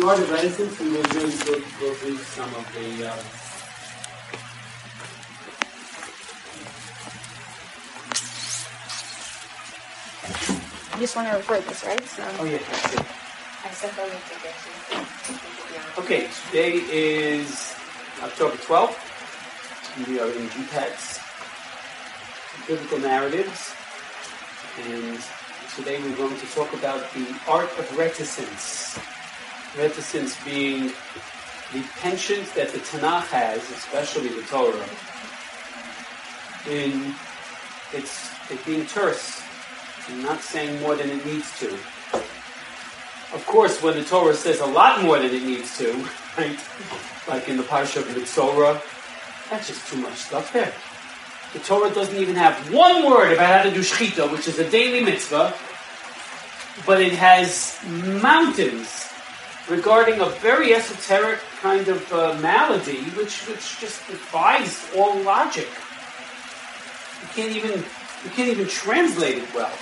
art of reticence, and we'll go through some of the. You just want to record this, right? So Oh yeah, that's it. I sent the link to Okay, today is October 12th. We are in GPAT's Biblical Narratives, and today we're going to talk about the art of reticence. Reticence being the penchant that the Tanakh has, especially the Torah, in it being terse and not saying more than it needs to. Of course, when the Torah says a lot more than it needs to, right? Like in the Parsha of Mitzorah, that's just too much stuff there. The Torah doesn't even have one word about how to do shechita, which is a daily mitzvah, but it has mountains regarding a very esoteric kind of malady, which just defies all logic. You can't even translate it well.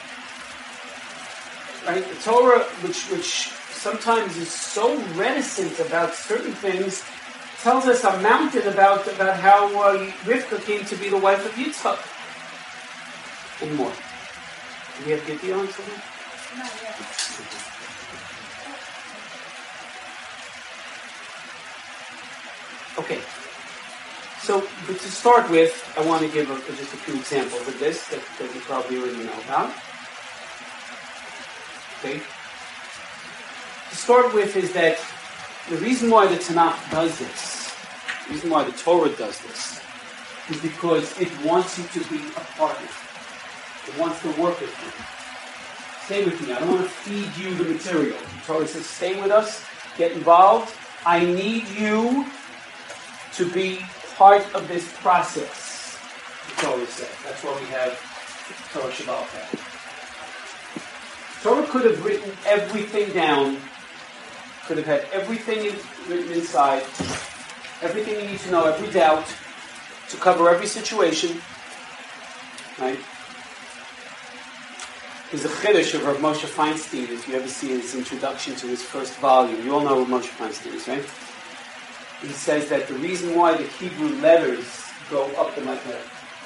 Right? The Torah, which sometimes is so reticent about certain things, tells us a mountain about how Rivka came to be the wife of Yitzchak. And more. Do we have Gideon on something? Not yet. Okay. So, but to start with, I want to give just a few examples of this that you probably already know about. Okay. To start with is that the reason why the Tanakh does this, the reason why the Torah does this, is because it wants you to be a partner. It wants to work with you. Stay with me. I don't want to feed you the material. The Torah says, stay with us, get involved. I need you to be part of this process. The Torah said. That's why we have Torah Shabbat. Torah could have written everything down, could have had everything written inside, everything you need to know, every doubt, to cover every situation. Right? There's a chiddush of Rav Moshe Feinstein, if you ever see his introduction to his first volume. You all know who Moshe Feinstein is, right? He says that the reason why the Hebrew letters go up and like that,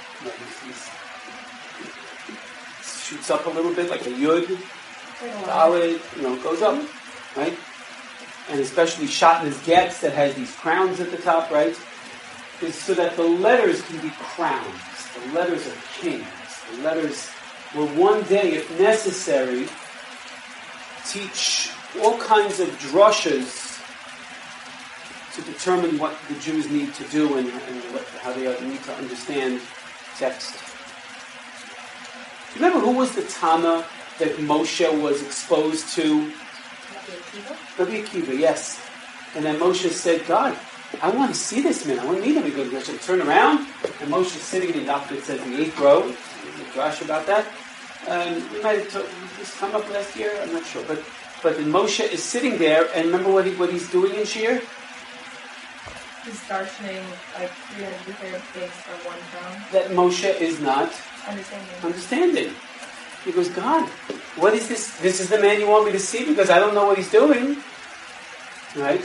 shoots up a little bit, like a yud, Dalet, goes up, right? And especially Shatner's Getz that has these crowns at the top, right? Is so that the letters can be crowns. The letters are kings. The letters will one day, if necessary, teach all kinds of drushas to determine what the Jews need to do and how they need to understand text. Do you remember who was the Tana that Moshe was exposed to? Rabbi Akiva, yes. And then Moshe said, God, I want to see this man. I want to meet him. He goes, I should turn around. And Moshe is sitting in the doctor, it says, in the 8th row. There's a drash about that. We might have this come up last year. I'm not sure. But then Moshe is sitting there, and remember what he's doing in Shir? He's darshaning like 300 different things for one crown. That Moshe is not understanding. He goes, God, what is this? This is the man you want me to see because I don't know what he's doing. Right?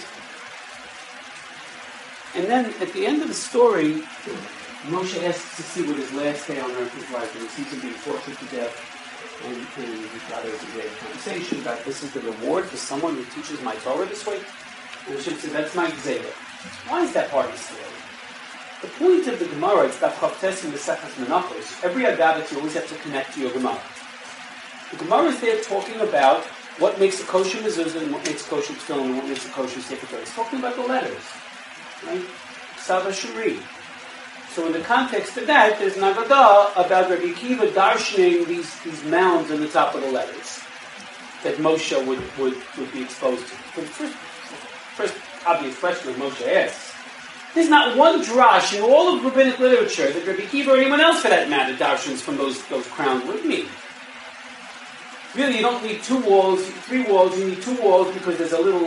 And then at the end of the story, Moshe asks to see what his last day on earth is like, and he sees him being tortured to death. And he's got a great conversation about this is the reward for someone who teaches my Torah this way. And Hashem said, that's my Gzeilah. Why is that part of the story? The point of the Gemara, it's about Chavtes and the Sechas Menachos. Every Agadat you always have to connect to your Gemara. The Gemara is there talking about what makes a kosher mezuzah and what makes a kosher tefillin and what makes a kosher sefer Torah. It's talking about the letters, right? Sava Shuri. So in the context of that, there's an Agadah about Rabbi Akiva darshaning these mounds on the top of the letters that Moshe would be exposed to. For the first obvious question that Moshe asks, there's not one drash in all of rabbinic literature that Rabbi Akiva or anyone else for that matter darshans from those crowns. What do you mean? Really, you don't need 2 walls, 3 walls. You need 2 walls because there's a little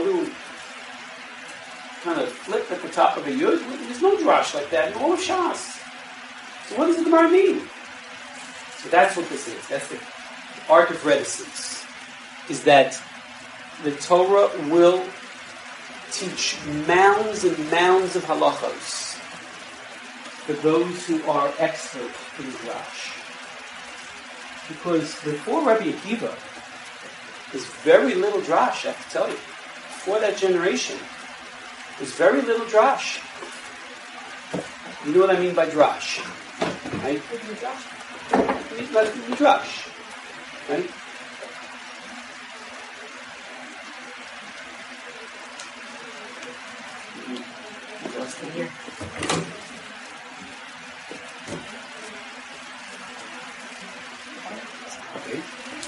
kind of flip at the top of a yud. There's no drash like that in all of Shas. So what does the Gemara mean? So that's what this is. That's the art of reticence. Is that the Torah will teach mounds and mounds of halachos for those who are expert in Drash. Because before Rabbi Akiva, there's very little Drash, I have to tell you. Before that generation, there's very little Drash. You know what I mean by Drash? Right? Drash. Right? Here. Okay.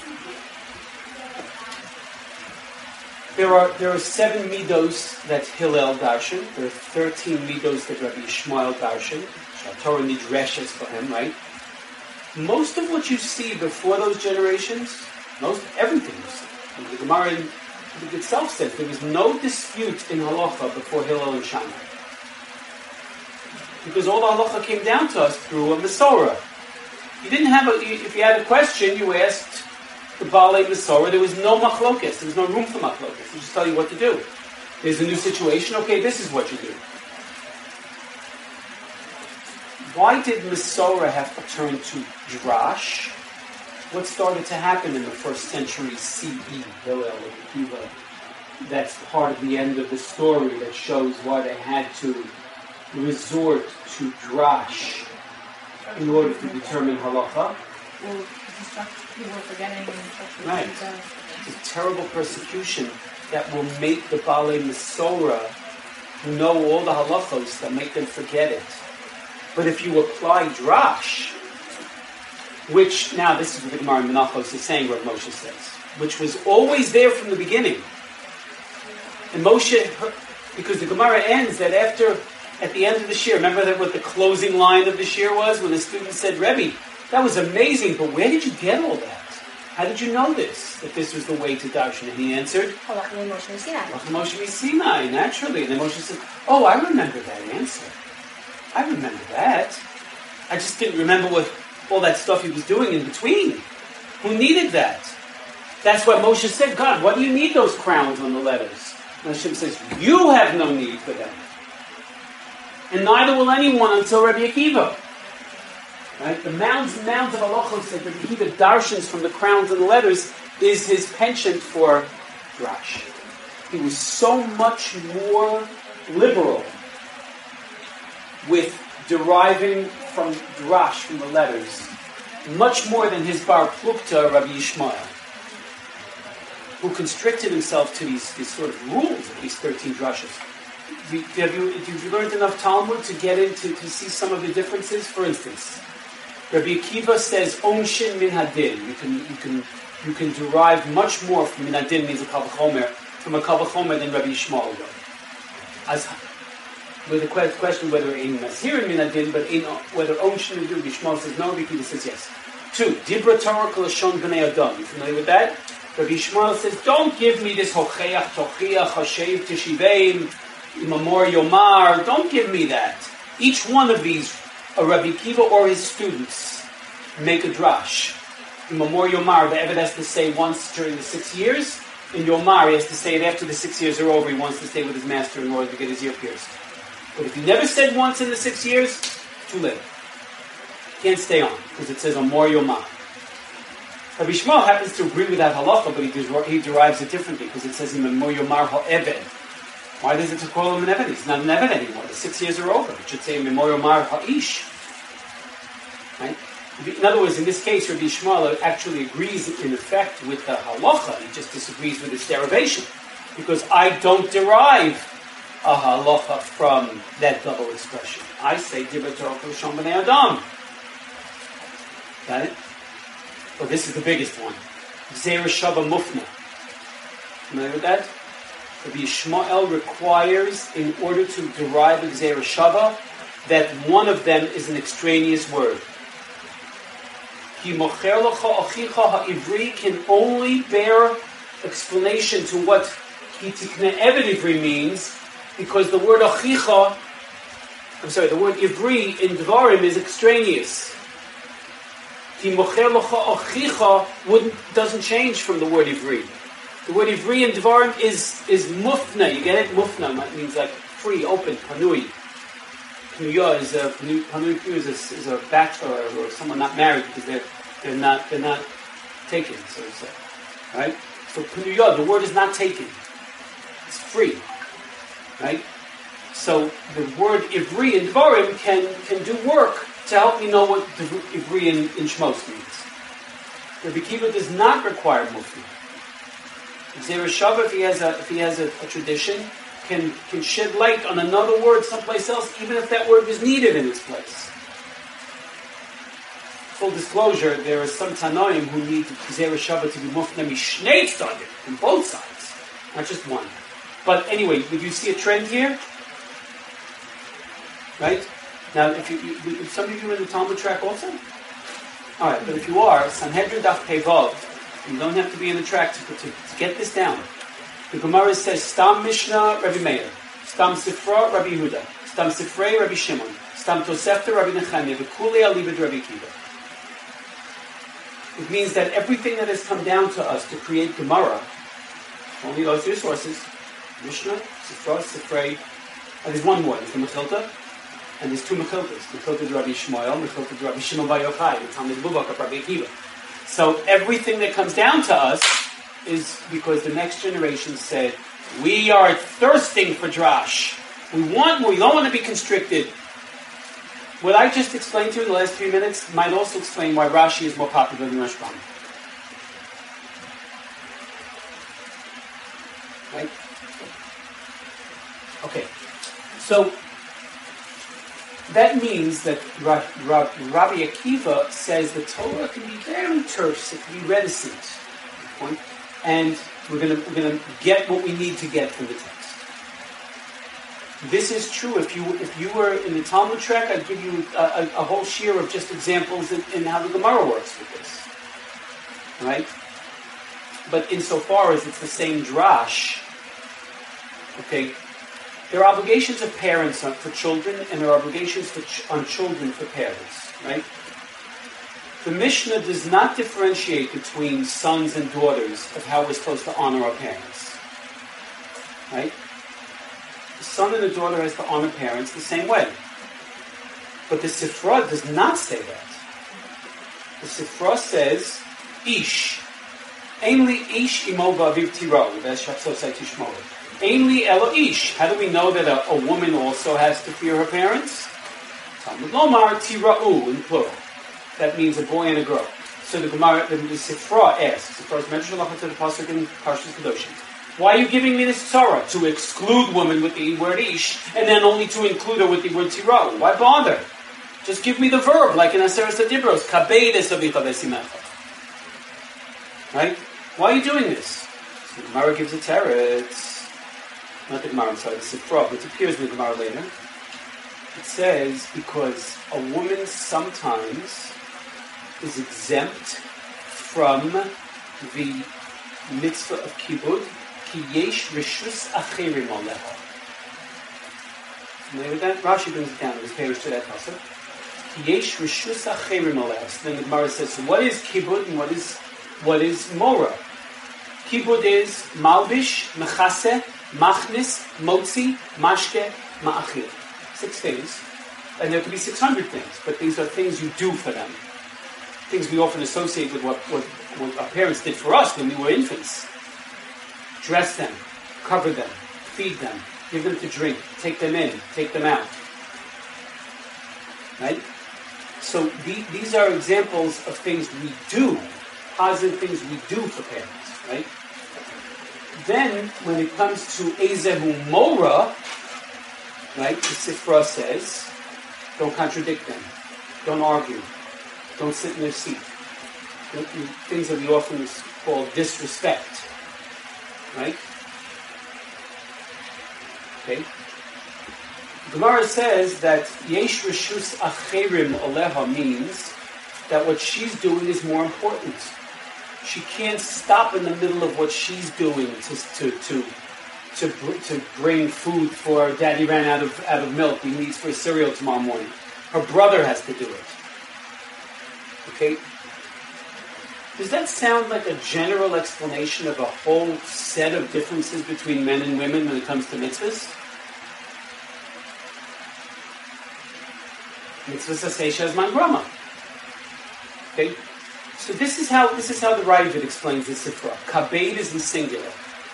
There are 7 midos that Hillel darshan. There are 13 midos that Rabbi Yishmael darshan. Torah nidreshes for him, right? Most of what you see before those generations, everything you see. The Gemara itself says there was no dispute in halacha before Hillel and Shammai. Because all the halacha came down to us through a Masorah. You didn't have if you had a question, you asked the Baalei Masorah. There was no machlokes. There was no room for machlokes. They just tell you what to do. There's a new situation. Okay, this is what you do. Why did Masorah have to turn to Drash? What started to happen in the first century CE? Hillel and Akiva. That's part of the end of the story that shows why they had to resort to Drash in order to determine halacha. Well, people were forgetting and right. It's a terrible persecution that will make the Baalei Masorah who know all the halachos that make them forget it. But if you apply Drash, which now this is what the Gemara in Menachos is saying, what Moshe says, which was always there from the beginning. And Moshe, because the Gemara ends that at the end of the shir, remember that what the closing line of the shir was when the student said, Rebbe, that was amazing, but where did you get all that? How did you know this? That this was the way to darshan? And he answered, Moshe Sinai, naturally. And then Moshe said, oh, I remember that answer. I remember that. I just didn't remember what all that stuff he was doing in between. Who needed that? That's why Moshe said, God, what do you need those crowns on the letters? And Hashem says, you have no need for them. And neither will anyone until Rabbi Akiva. Right? The mounds and mounds of halachos that Rabbi Akiva darshans from the crowns and the letters is his penchant for Drash. He was so much more liberal with deriving from Drash, from the letters, much more than his Bar Plukta, Rabbi Yishmael, who constricted himself to these sort of rules of these 13 drashas. Have you learned enough Talmud to get into to see some of the differences? For instance, Rabbi Akiva says Onshin min hadin. You can derive much more from min hadin means a kal v'chomer than Rabbi Yishmael would. As with the question whether in Mashirin min hadin, but whether Onshin min hadin, Rabbi Yishmael says no. Rabbi Akiva says yes. 2. Dibra Torah kolashon b'nei Adam. You familiar with that? Rabbi Yishmael says, don't give me this hocheach, tochiach, hashev, tishiveim, imamor yomar. Don't give me that. Each one of these, a Rabbi Akiva or his students, make a drash. Imamor yomar, the Eved has to say once during the 6 years. In yomar, he has to say it after the 6 years are over. He wants to stay with his master in order to get his ear pierced. But if he never said once in the 6 years, too late. Can't stay on, because it says amor yomar. Rabbi Yishmael happens to agree with that halacha, but he derives it differently because it says him in Mo Yomar HaEved. Why does it call him an Eved? He's not an Eved anymore. The 6 years are over. It should say him in Mo Yomar HaIsh. Right? In other words, in this case, Rabbi Yishmael actually agrees in effect with the halacha. He just disagrees with its derivation. Because I don't derive a halacha from that double expression. I say, Dibra Torah Kolashon b'nei Adam. Got it? Well, this is the biggest one. Gzeira Shava Mufna. Familiar with that? Rabbi Yishmael requires, in order to derive a Gzeira Shava, that one of them is an extraneous word. Ki mocher lecha achicha ha'ivri can only bear explanation to what ki tikne eved ivri means, because the word achicha, the word ivri in Dvarim is extraneous. Ki mocher lecha achicha doesn't change from the word ivri. The word ivri in Dvarim is mufna. You get it? Mufna means like free, open, panui. Panuya is a bachelor or someone not married because they're not taken, so to say. Right? So panuya, the word is not taken. It's free. Right? So the word ivri in Dvarim can do work to help me know what ivri in Shmos means. Rabbi Kiva does not require mufna. Zereshava, if he has a tradition, can shed light on another word someplace else, even if that word was needed in its place. Full disclosure, there are some Tanoim who need Zereshava to be mufna mishnei tzaddik, from both sides, not just one. But anyway, did you see a trend here? Right? Now, if some of you are in the Talmud track also? Alright, but if you are, Sanhedrin Daf Pevav, you don't have to be in the track to get this down. The Gemara says, Stam Mishnah, Rabbi Meir. Stam Sifra, Rabbi Yehuda. Stam Sifrei, Rabbi Shimon. Stam Tosefta, Rabbi Nechemia. V'kulei alibid, Rabbi Kiva. It means that everything that has come down to us to create Gemara, only those two sources, Mishnah, Sifra, Sifrei, and there's one more, there's the Mechilta, and there's two Mechiltas. Mechilta Rabbi Shmuel, Mechilta Rabbi Shimon Bar Yochai, the Talmud Bubak of Rabbi Akiva. So everything that comes down to us is because the next generation said, we are thirsting for drash. We want more. We don't want to be constricted. What I just explained to you in the last 3 minutes might also explain why Rashi is more popular than Rashbam. Right? Okay. So that means that Rabbi Akiva says the Torah can be very terse, it can be reticent, and we're going to get what we need to get from the text. This is true. If you were in the Talmud track, I'd give you a whole shear of just examples in how the Gemara works with this, right? But insofar as it's the same drash, okay. There are obligations of parents for children, and there are obligations on children for parents, right? The Mishnah does not differentiate between sons and daughters of how we're supposed to honor our parents, right? The son and the daughter has to honor parents the same way. But the Sifra does not say that. The Sifra says, Ish. Ainli Ish imo v'aviv tiro. That's Shatzosai Tishmor. Ainli elo ish. How do we know that a woman also has to fear her parents? Talmud Lomar tira'u in plural. That means a boy and a girl. So the Gemara, the Sifra asks, Sifra is mentioned to the pasuk in Parshas Kedoshim. Why are you giving me this Torah? To exclude women with the word ish, and then only to include her with the word tira'u. Why bother? Just give me the verb, like in Aseret Adibros. Kabeides avicha v'esimecha. Right? Why are you doing this? So the Gemara gives a teretz. Not the Gemara, I'm sorry, the Sifra, which appears in the Gemara later. It says, because a woman sometimes is exempt from the mitzvah of kibud, ki yesh rishus acherim aleha. Familiar with that? Rashi brings it down in his parish to that pasuk. Ki yesh rishus acherim aleha. So then the Gemara says, so what is kibud and what is mora? Kibud is malbish, mechase, machnis, motzi, mashke, ma'achir. 6 things. And there could be 600 things, but these are things you do for them. Things we often associate with what our parents did for us when we were infants. Dress them, cover them, feed them, give them to drink, take them in, take them out. Right? So these are examples of things we do, positive things we do for parents, right? Then, when it comes to Ezehu Mora, right, the Sifra says, don't contradict them, don't argue, don't sit in their seat. Things that we often call disrespect, right? Okay. Gemara says that Yesh Rishus Acherim Aleha means that what she's doing is more important. She can't stop in the middle of what she's doing to bring food for Daddy ran out of milk. He needs for cereal tomorrow morning. Her brother has to do it. Okay? Does that sound like a general explanation of a whole set of differences between men and women when it comes to mitzvahs? Mitzvahs aseh shazman grama. Okay, so this is how the Ravid explains the Sifra. Kabed is in singular.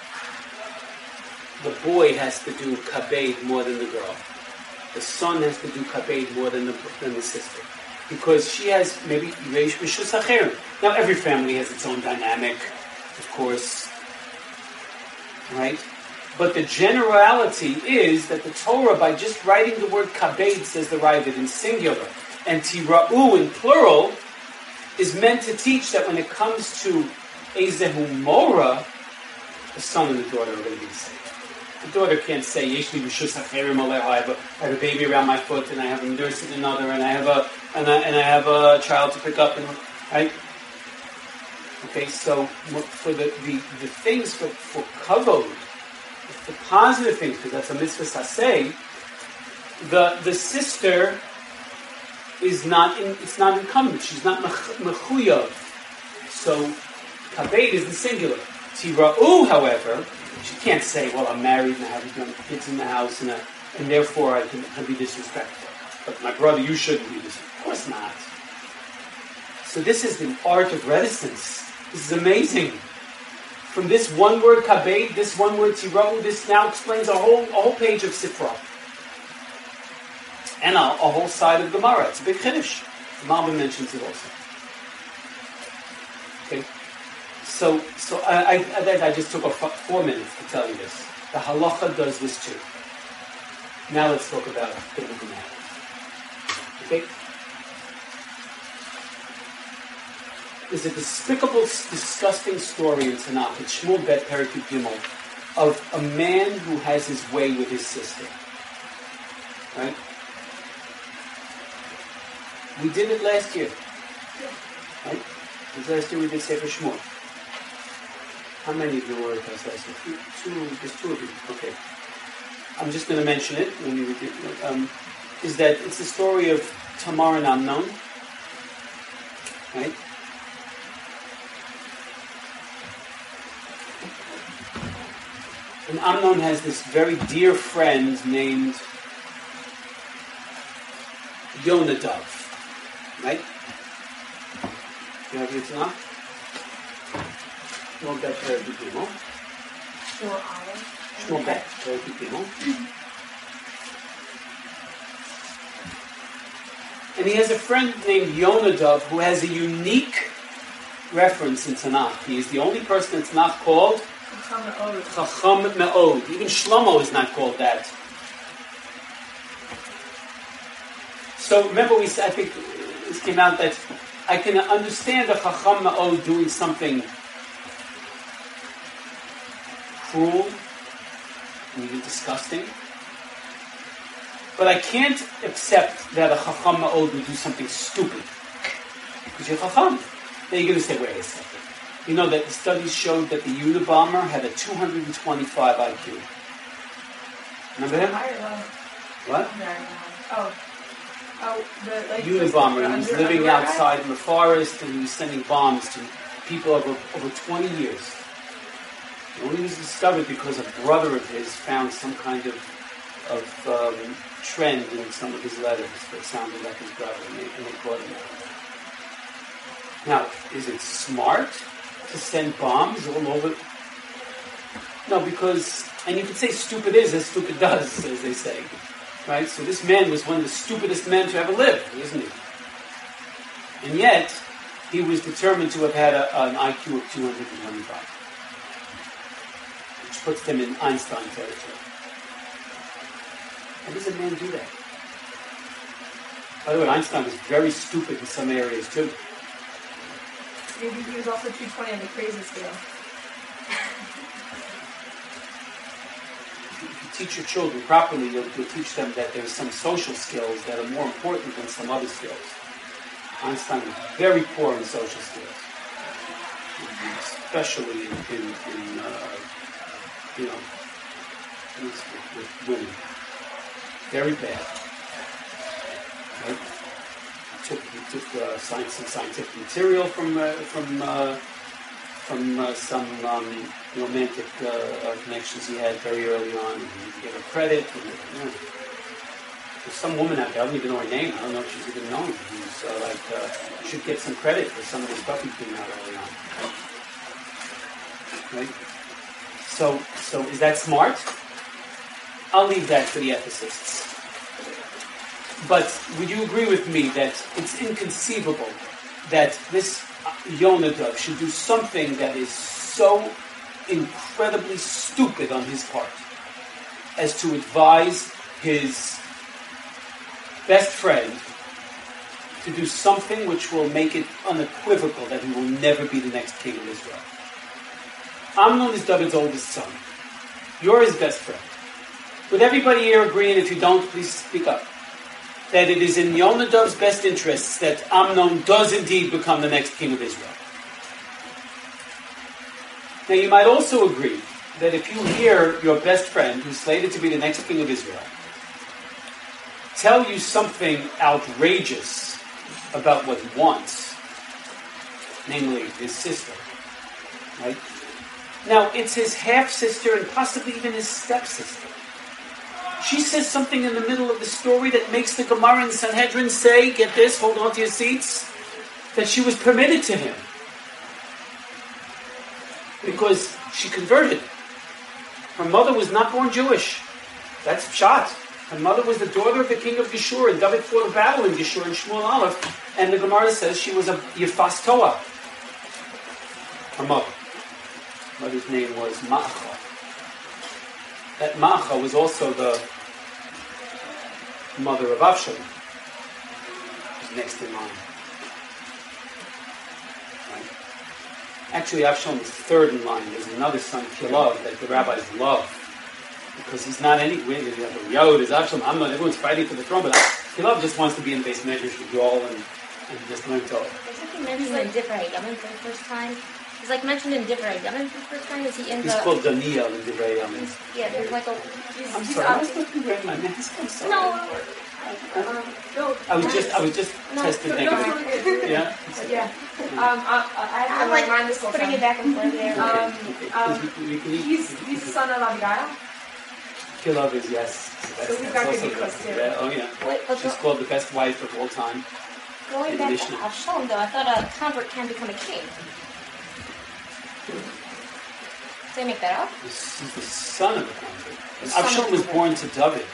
The boy has to do kabed more than the girl. The son has to do kabed more than the sister. Because she has maybe Reish Mishus Acherim. Now every family has its own dynamic, of course. Right? But the generality is that the Torah, by just writing the word kabed, says the Ravid, in singular, and tira'u in plural, is meant to teach that when it comes to Ezehu Mora, the son and the daughter are going to be the same. The daughter can't say, Yesh li Mishus Acherim aleha, I have a baby around my foot, and I have a nurse in another, and I have a child to pick up, and right? Okay, so for the things for kavod, the positive things, because that's a mitzvah saseh, the sister is not incumbent. She's not mechuyav. So kabed is the singular. Tira'u, however, she can't say, well, I'm married and I have young kids in the house, and therefore I can be disrespectful. But my brother, you shouldn't be this. Of course not. So this is the art of reticence. This is amazing. From this one word kabed, this one word tira'u, this now explains a whole page of Sifra. And a whole side of Gemara. It's a big chiddush. The Malbim mentions it also. Okay. So I just took 4 minutes to tell you this. The halacha does this too. Now let's talk about biblical matters. Okay? There's a despicable, disgusting story in Tanakh, in Shmuel Bet Perikut Gimel, of a man who has his way with his sister. Right? We did it last year. Right? Last year we did Sefer Shmuel. How many of you were with us last year? There's two of you. Okay. I'm just going to mention it. Is that it's the story of Tamar and Amnon. Right? And Amnon has this very dear friend named Yonadav. Right? You have your Tanakh? Shmuel Bet Perikut Gimel. Shmuel Bet Perikut Gimel. And he has a friend named Yonadav who has a unique reference in Tanakh. He is the only person in Tanakh called Chacham Me'od. Even Shlomo is not called that. So remember, I think this came out that I can understand a Chacham Me'od doing something cruel and even disgusting. But I can't accept that a Chacham Me'od would do something stupid. Because you're Chacham. Then you're going to say, wait a second. You know that the studies showed that the Unabomber had a 225 IQ. Remember him? What? Unabomber. He was living outside in the forest and he was sending bombs to people over 20 years. It only was discovered because a brother of his found some kind of trend in some of his letters that sounded like his brother, and they caught him out. Now, is it smart to send bombs all over? No, because, and you could say stupid is as stupid does, as they say. Right? So this man was one of the stupidest men to ever live, isn't he? And yet, he was determined to have had an IQ of 225. Which puts him in Einstein territory. How does a man do that? By the way, Einstein was very stupid in some areas too. Maybe he was also 220 on the crazy scale. If you teach your children properly, you'll teach them that there's some social skills that are more important than some other skills. Einstein was very poor in social skills, especially with women. Very bad. Right? took some scientific material from some romantic connections he had very early on, and he gave her credit. And, there's some woman out there, I don't even know her name, I don't know if she's even known, who's should get some credit for some of the stuff he came out early on. Right? So is that smart? I'll leave that for the ethicists. But would you agree with me that it's inconceivable that this Yonadav should do something that is so incredibly stupid on his part as to advise his best friend to do something which will make it unequivocal that he will never be the next king of Israel? Amnon is David's oldest son. You're his best friend. Would everybody here agree, and if you don't, please speak up, that it is in Yonadav's best interests that Amnon does indeed become the next king of Israel? Now you might also agree that if you hear your best friend, who's slated to be the next king of Israel, tell you something outrageous about what he wants, namely his sister, right? Now, it's his half-sister and possibly even his stepsister. She says something in the middle of the story that makes the Gemara in Sanhedrin say, get this, hold on to your seats, that she was permitted to him. Because she converted. Her mother was not born Jewish. That's pshat. Her mother was the daughter of the king of Geshur, and David fought a battle in Geshur and Shmuel Aleph, and the Gemara says she was a Yefas Toa. Her mother. Her mother's name was Ma'acha. That Ma'acha was also the mother of Avshalom, who's next in line. Right? Actually, Avshalom is third in line. There's another son, Kilov, that the rabbis love, because he's not any. You have Yod, there's Avshalom, Amnon, everyone's fighting for the throne, but Kilov just wants to be in the base measures with Yol and just learn Torah. There's something mentioned in Divrei Yamin for the first time. He's like mentioned in Divrei Yamin for the first time. Is he in He's called Daniel in Divrei Yamin. Yeah, there's like a. I'm sorry, I was looking at my mask. I'm sorry. No. I was just testing things. Yeah. Yeah. I have I'm to like remind this whole putting time. it back and forth there. He's the son of Abigail. Kilov is, yes. So we've got good because too. Yeah, oh yeah. Wait, but She's called the best wife of all time. going back to Avshalom, though, I thought a convert can become a king. Did they make that up? He's the son of a convert. And Avshalom was born to David.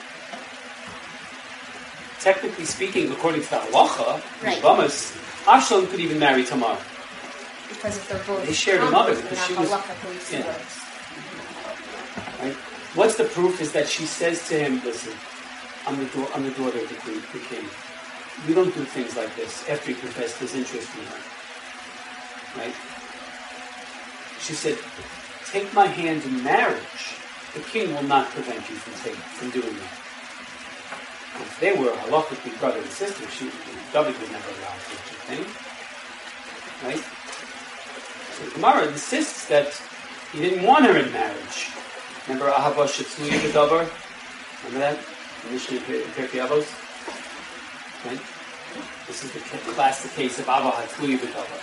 Technically speaking, according to the halacha, right. Bamas, Avshalom could even marry Tamar. Because if they're both They shared a mother because she was. Yeah. Right? What's the proof is that she says to him, listen, I'm the daughter of the king. We don't do things like this after he confessed his interest in her. Right? She said, take my hand in marriage. The king will not prevent you from doing that. And if they were halakhically brother and sister, David would never allow such a thing. Right? So the Gemara insists that he didn't want her in marriage. Remember Ahava Shetzluya B'davar? Remember that? The Mishnah in Pirkei Avos? Right? This is the classic case of Ahava Shetzluya B'davar.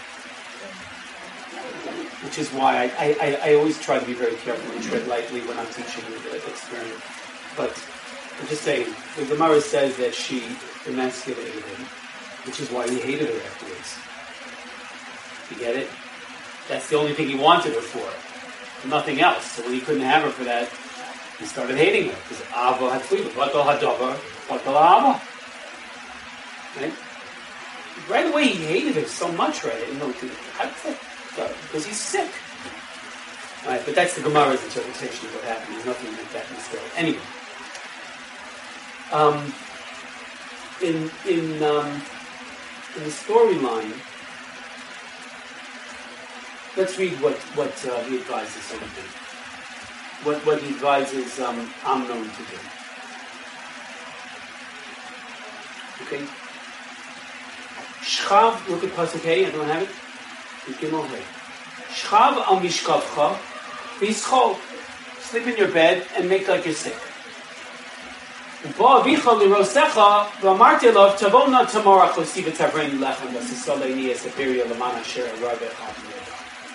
Which is why I always try to be very careful and tread lightly when I'm teaching the experiment. But I'm just saying, the Gemara says that she emasculated him, which is why he hated her afterwards. You get it? That's the only thing he wanted her for. Nothing else. So when he couldn't have her for that, he started hating her. Because Ava had fleeted. Batal hadavar, batal Ava. Right? Right away he hated her so much, right? I didn't know what to do. Because he's sick. Right, but that's the Gemara's interpretation of what happened. There's nothing like that in the story. Anyway. In the storyline, let's read what he advises him to do. What he advises Amnon to do. Okay? Shchav, look at Pasuk Hey, I don't have it. Gimel Hey. Shchav al mishkavcha, v'yischol. Sleep in your bed and make like you're sick. ובוא אביך לראשך, ואמרתי לו, תבוא נא תמורה כוסי ותברני לחם, וססולני אספריה למען אשר ארבך מידך.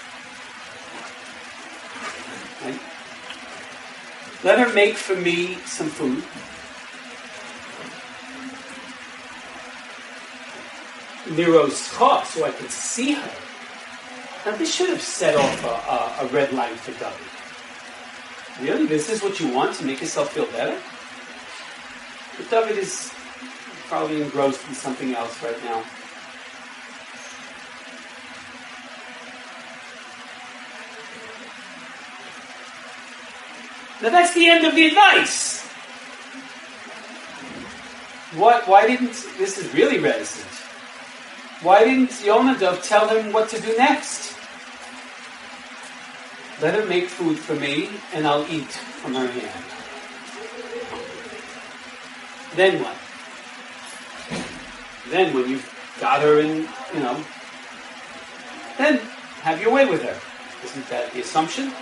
Right? Let her make for me some food. Miroscha, so I could see her. Now this should have set off a red line for David. Really? This is what you want to make yourself feel better? But David is probably engrossed in something else right now. Now that's the end of the advice. Why didn't, this is really reticent. Why didn't Yonadav tell him what to do next? Let her make food for me and I'll eat from her hand. Then what? Then when you've got her in, then have your way with her. Isn't that the assumption?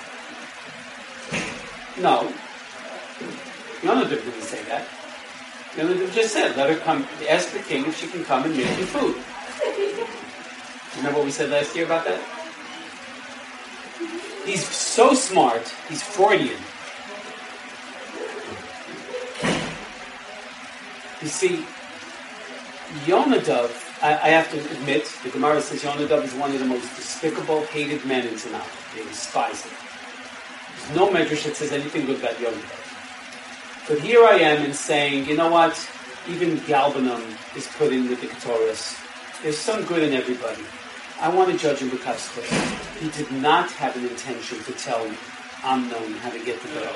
No. Yonadav didn't say that. Yonadav just said, let her come, ask the king if she can come and make you food. Remember what we said last year about that? He's so smart, he's Freudian. You see, Yonadav, I have to admit, the Gemara says Yonadav is one of the most despicable, hated men in Tanakh. They despise him. There's no medrash that says anything good about Yonadav. But here I am in saying, you know what? Even Galbanum is put in with the Ketores. There's some good in everybody. I want to judge him because he did not have an intention to tell Amnon how to get the girl.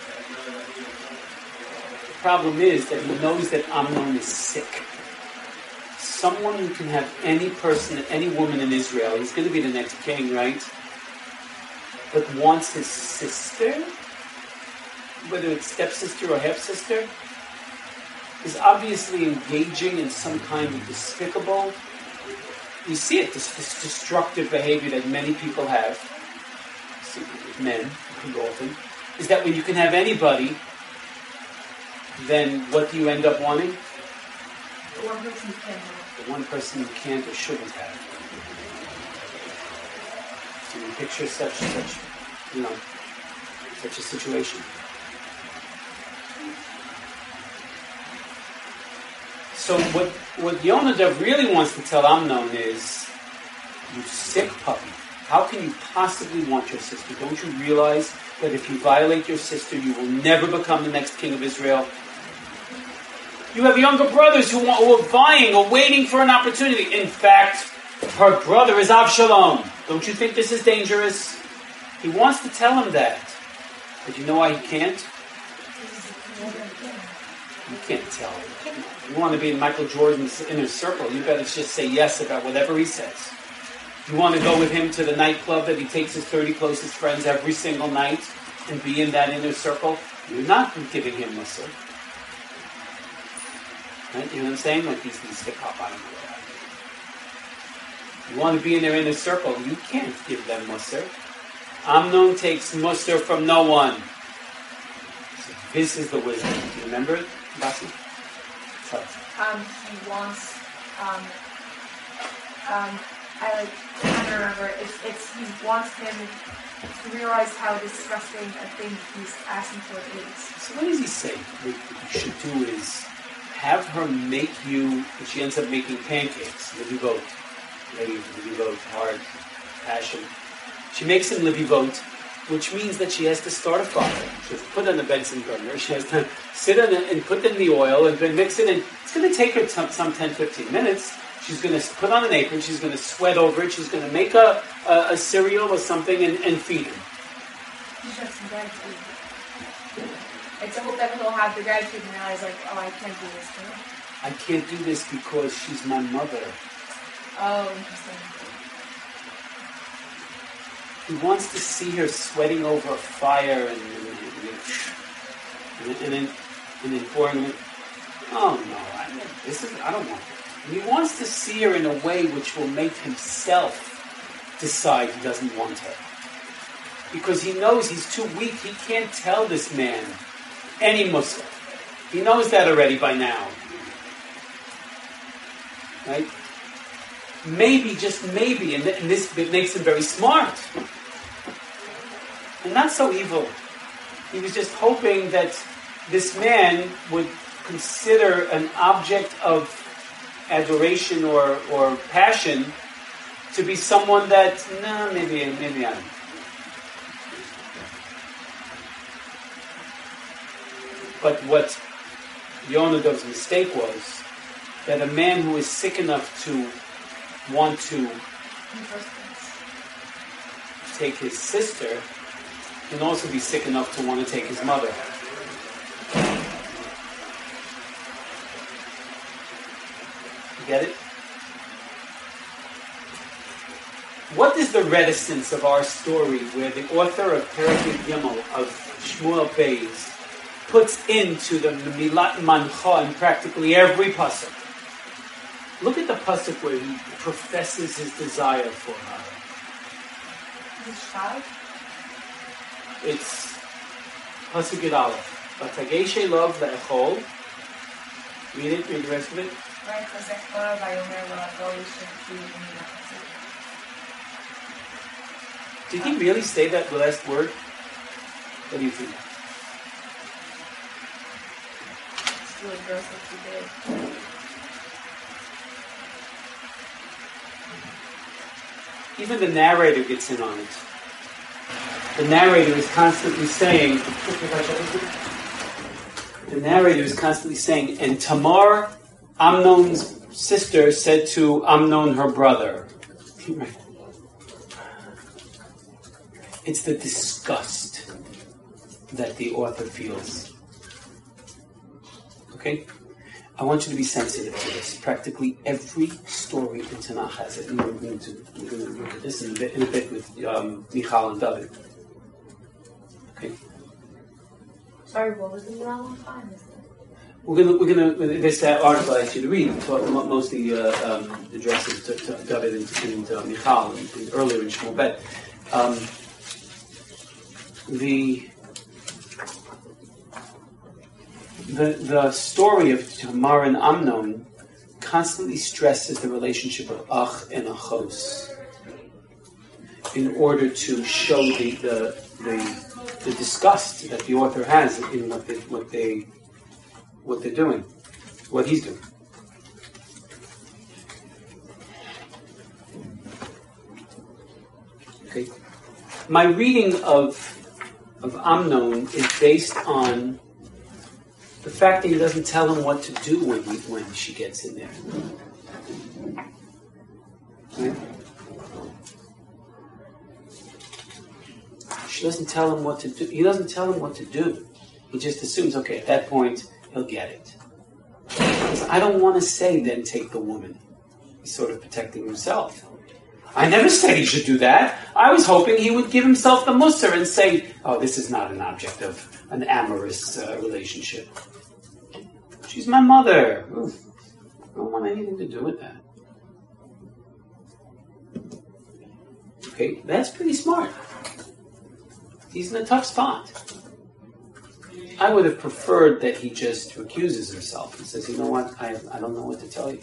The problem is that he knows that Amnon is sick. Someone who can have any person, any woman in Israel, he's going to be the next king, right? But wants his sister, whether it's stepsister or half-sister, is obviously engaging in some kind of despicable, you see it, this destructive behavior that many people have, men often, is that when you can have anybody, then what do you end up wanting? The one person you can't have. The one person you can't or shouldn't have. So you picture such a situation. So what Yonadav really wants to tell Amnon is, you sick puppy, how can you possibly want your sister? Don't you realize that if you violate your sister, you will never become the next king of Israel? You have younger brothers who are vying or waiting for an opportunity. In fact, her brother is Avshalom. Don't you think this is dangerous? He wants to tell him that. But you know why he can't? You can't tell him. You want to be in Michael Jordan's inner circle, you better just say yes about whatever he says. You want to go with him to the nightclub that he takes his 30 closest friends every single night and be in that inner circle, you're not giving him muscle. Right? You know what I'm saying? Like these stick up, I don't know what that. You want to be in their inner circle, you can't give them musser. Amnon takes musser from no one. So this is the wisdom. Do you remember it, Basi? He wants, I can't remember, he wants him to realize how disgusting a thing he's asking for is. So what does he say? What you should do is have her make you, and she ends up making pancakes, livivot, hard, passion. She makes him livivot, which means that she has to start a fire. She has to put on the Benson burner. She has to sit on it and put in the oil and then mix it in. It's going to take her some 10-15 minutes. She's going to put on an apron. She's going to sweat over it. She's going to make a cereal or something and feed him. He's just some gratitude. It's a hope that he'll have the gratitude and realize, like, oh, I can't do this to her. I can't do this because she's my mother. Oh, interesting. He wants to see her sweating over a fire and then pouring it. Oh no, I don't want it. And he wants to see her in a way which will make himself decide he doesn't want her. Because he knows he's too weak. He can't tell this man any Muslim. He knows that already by now. Right? Maybe, just maybe, and this makes him very smart. And not so evil. He was just hoping that this man would consider an object of adoration or passion to be someone that, no, maybe I don't. But what Yonadav's mistake was that a man who is sick enough to want to take his sister can also be sick enough to want to take his mother. You get it? What is the reticence of our story where the author of Perek Gimel of Shmuel Beis puts into the Milat Mancha in practically every pasuk? Look at the pasuk where he professes his desire for her. It's pasuk Yud Aleph. V'tageshe lov le'echol. Read it. Read the rest of it. Did he really say that last word? What do you think? It's really gross what he did. Even the narrator gets in on it. The narrator is constantly saying, and Tamar, Amnon's sister, said to Amnon, her brother. It's the disgust that the author feels. Okay? I want you to be sensitive to this. Practically every story in Tanakh has it. And we're going to look at this in a bit with Michal and David. Okay? Sorry, what was the wrong time? We're gonna this article I asked you to read mostly addresses to David and Michal and earlier in Shmuel Bet. The story of Tamar and Amnon constantly stresses the relationship of Ach and Achos in order to show the disgust that the author has in what they're doing, what he's doing. Okay, my reading of Amnon is based on the fact that he doesn't tell him what to do when she gets in there. Right? She doesn't tell him what to do. He doesn't tell him what to do. He just assumes, okay, at that point, he'll get it. Because I don't want to say, then take the woman. He's sort of protecting himself. I never said he should do that. I was hoping he would give himself the musar and say, oh, this is not an object of an amorous relationship. She's my mother. Oof. I don't want anything to do with that. Okay, that's pretty smart. He's in a tough spot. I would have preferred that he just recuses himself and says, you know what, I don't know what to tell you.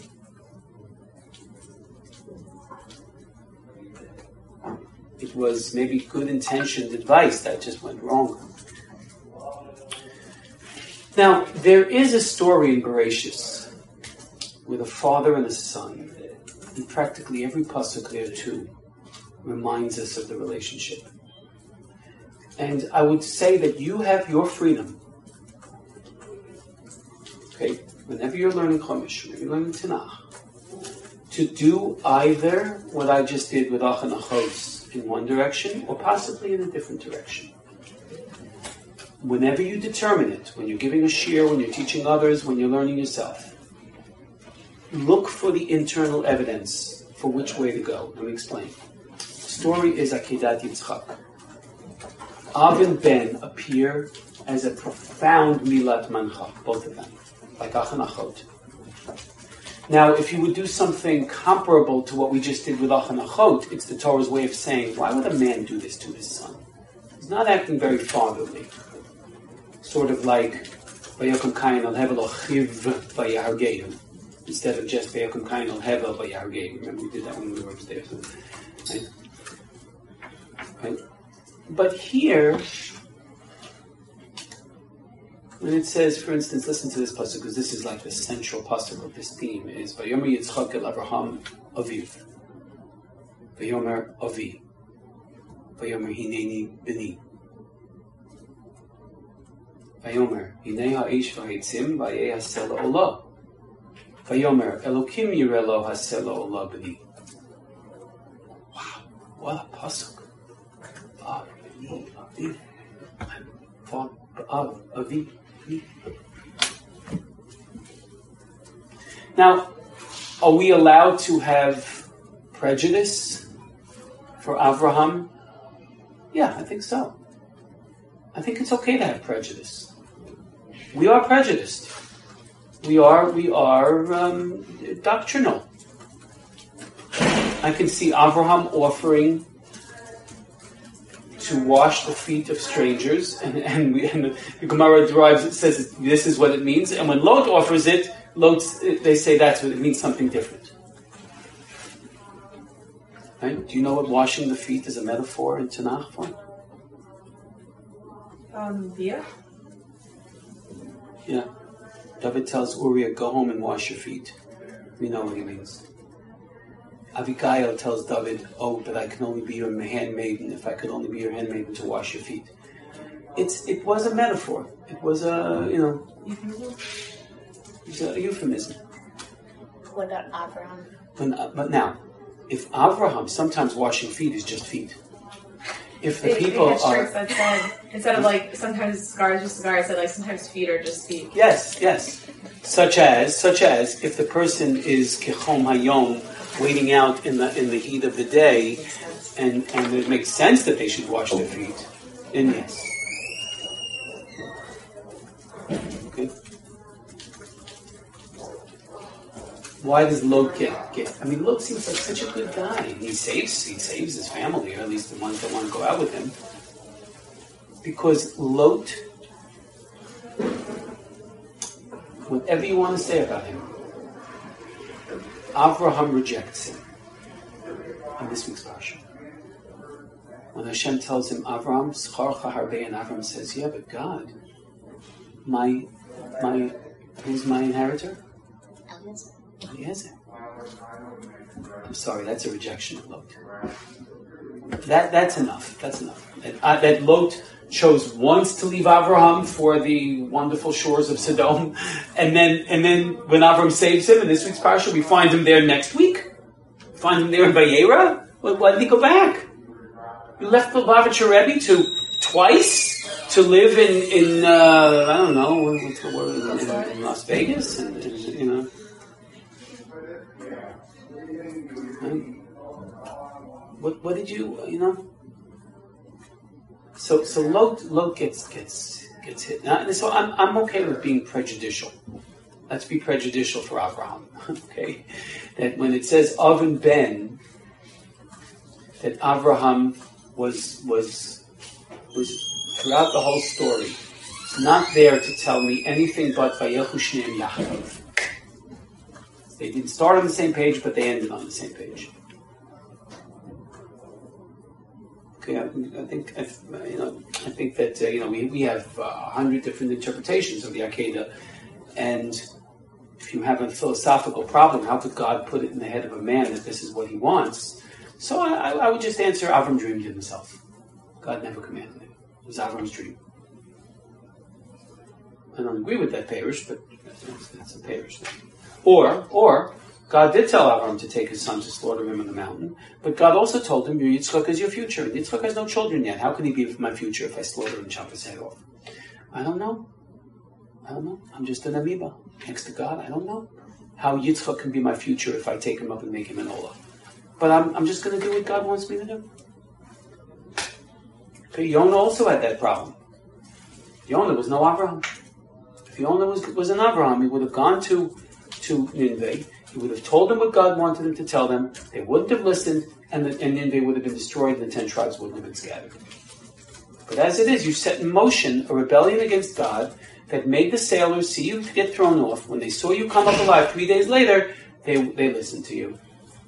It was maybe good-intentioned advice that just went wrong. Now, there is a story in Bereshis with a father and a son, and practically every pasuk there too reminds us of the relationship. And I would say that you have your freedom. Okay, whenever you're learning Chumash, whenever you're learning Tanakh, to do either what I just did with Ach and Achos in one direction, or possibly in a different direction. Whenever you determine it, when you're giving a shiur, when you're teaching others, when you're learning yourself, look for the internal evidence for which way to go. Let me explain. The story is Akedat Yitzchak. Av and Ben appear as a profound milat mancha, both of them, like Ach and Achot. Now, if you would do something comparable to what we just did with Ach and Achot, it's the Torah's way of saying, why would a man do this to his son? He's not acting very fatherly. Sort of like Vayokum Kain al Hevel Chiv Vayahargeim, instead of just Vayokum Kain al Hevel Vayahargeim. Remember we did that when we were upstairs. Right? Right? But here, when it says, for instance, listen to this pasuk, because this is like the central pasuk of this theme, is Vayomer Yitzchak el Avraham Aviv. Vayomer Avi. Vayomer Hineni Bini. Vayomer Hinei Ha'ish V'Haitzim Vayei Hasela Olah. Vayomer Elokim Yirelo Hasela Olah Bini. Wow, what a pasuk. Aviv. Now, are we allowed to have prejudice for Avraham? Yeah, I think so. I think it's okay to have prejudice. We are prejudiced. We are doctrinal. I can see Avraham offering to wash the feet of strangers, and the Gemara derives, it says this is what it means, and when Lot offers it, they say that's what it means, something different. Right? Do you know what washing the feet is a metaphor in Tanakh for? Beer? Yeah. David tells Uriah, go home and wash your feet. We know what he means. Abigail tells David, but I can only be your handmaiden if I could only be your handmaiden to wash your feet. It was a metaphor. It was a euphemism. What about Abraham? But now, if Avraham, sometimes washing feet is just feet. If the people are... shirts that said, instead of like, sometimes cigar is just cigar, it said like, sometimes feet are just feet. Yes. Such as, if the person is kechom hayom, waiting out in the heat of the day, and it makes sense that they should wash their feet, then yes. Okay. Why does Lot get? I mean, Lot seems like such a good guy. He saves his family, or at least the ones that want to go out with him, because Lot, whatever you want to say about him, Avraham rejects him in this week's parsha. When Hashem tells him, Avraham, Scharcha Harbe, and Avraham says, yeah, but God, who's my inheritor? Eliezer. I'm sorry, that's a rejection of Lot. That's enough. That Lot chose once to leave Avraham for the wonderful shores of Sodom, and then when Avraham saves him in this week's parsha, we find him there next week. Find him there in Vayera. Why did he go back? You left the Lubavitcher Rebbe twice to live in I don't know, in Las Vegas, and you know. What did you know? So Lot gets hit. Now, so I'm okay with being prejudicial. Let's be prejudicial for Abraham. Okay, that when it says Av and Ben, that Abraham was throughout the whole story not there to tell me anything but Vayechu Shneim Yachdav. They didn't start on the same page, but they ended on the same page. Okay, I think that we have 100 different interpretations of the Akedah, and if you have a philosophical problem, how could God put it in the head of a man that this is what he wants? So I would just answer, Avram dreamed it himself. God never commanded it. It was Avram's dream. I don't agree with that parish, but that's a parish thing. Or God did tell Avram to take his son to slaughter him on the mountain, but God also told him, your Yitzchak is your future. And Yitzchak has no children yet. How can he be my future if I slaughter him and chop his head off? I don't know. I'm just an amoeba next to God. I don't know how Yitzchak can be my future if I take him up and make him an Olah. But I'm just going to do what God wants me to do. Okay, Yonah also had that problem. Yonah was no Avraham. If Yonah was an Avraham, he would have gone to Nineveh. He would have told them what God wanted him to tell them. They wouldn't have listened, and Nineveh would have been destroyed, and the 10 tribes wouldn't have been scattered. But as it is, you set in motion a rebellion against God that made the sailors see you get thrown off. When they saw you come up alive 3 days later, they listened to you.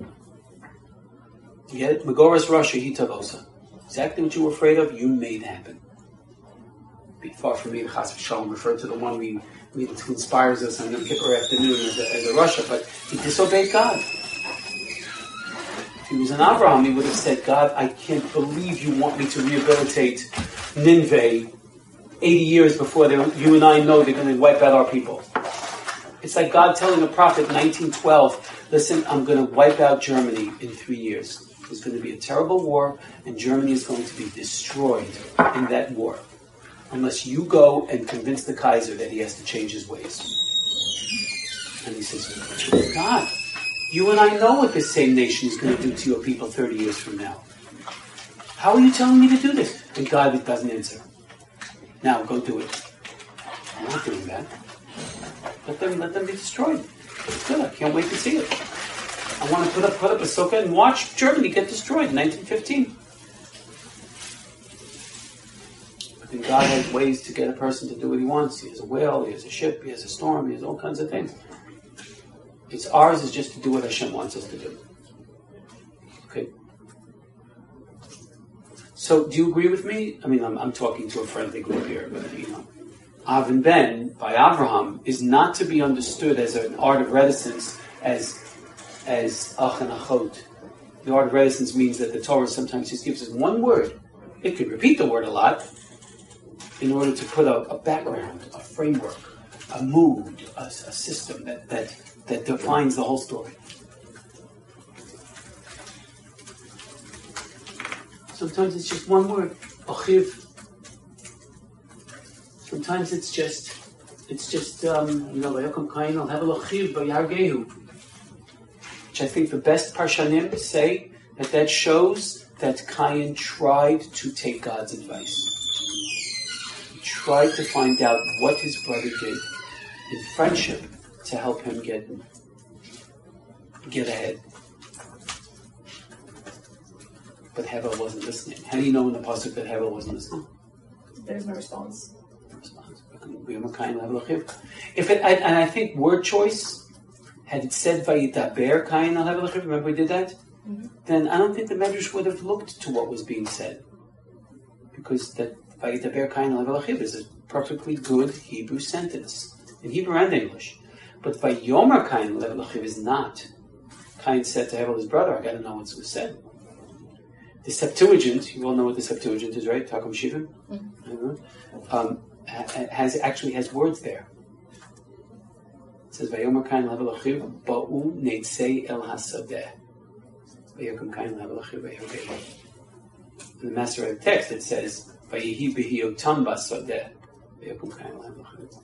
You get it? Megoras Rasha Hitavosa. Exactly what you were afraid of, you made happen. Be far from me, Chas v'Shalom, refer to the one we who inspires us on Yom Kippur afternoon as a Rasha, but he disobeyed God. If he was an Abraham, he would have said, God, I can't believe you want me to rehabilitate Nineveh 80 years before you and I know they're going to wipe out our people. It's like God telling a prophet in 1912, listen, I'm going to wipe out Germany in 3 years. There's going to be a terrible war, and Germany is going to be destroyed in that war. Unless you go and convince the Kaiser that he has to change his ways. And he says, God, you and I know what this same nation is going to do to your people 30 years from now. How are you telling me to do this? And God doesn't answer. Now, go do it. I'm not doing that. Let them be destroyed. It's good. I can't wait to see it. I want to put up a sukkah and watch Germany get destroyed in 1915. And God has ways to get a person to do what he wants. He has a whale, he has a ship, he has a storm, he has all kinds of things. It's ours is just to do what Hashem wants us to do. Okay? So, do you agree with me? I mean, I'm talking to a friendly group here, but Avin Ben, by Abraham, is not to be understood as an art of reticence as ach and achot. The art of reticence means that the Torah sometimes just gives us one word. It could repeat the word a lot, in order to put a background, a framework, a mood, a system that defines the whole story. Sometimes it's just one word, achiv. Sometimes it's just Vayokom Kain al hevel achiv b'yargehu, which I think the best Parshanim say that shows that Cain tried to take God's advice. Tried to find out what his brother did in friendship to help him get ahead. But Hevel wasn't listening. How do you know in the pasuk that Hevel wasn't listening? There's no response. And I think word choice, had it said Vayidaber Kain al Hevel Achiv, remember we did that? Mm-hmm. Then I don't think the Medrash would have looked to what was being said. Because that Vayidaber Kain al Hevel Achiv is a perfectly good Hebrew sentence, in Hebrew and English. But Vayomer Kain al Hevel Achiv is not. Kain said to Hevel, his brother, I got to know what was said. The Septuagint, you all know what the Septuagint is, right? Takum Shivim? Mm-hmm. has words there. It says, Vayomer Kain al Hevel Achiv, Ba'u Neitzei El HaSadeh. Vayomer Kain al Hevel Achiv, Vayomer. In the Master of the text, it says, Vayehi B'Hiyotam B'Sadeh. Vayomer Kain al Hevel Achiv.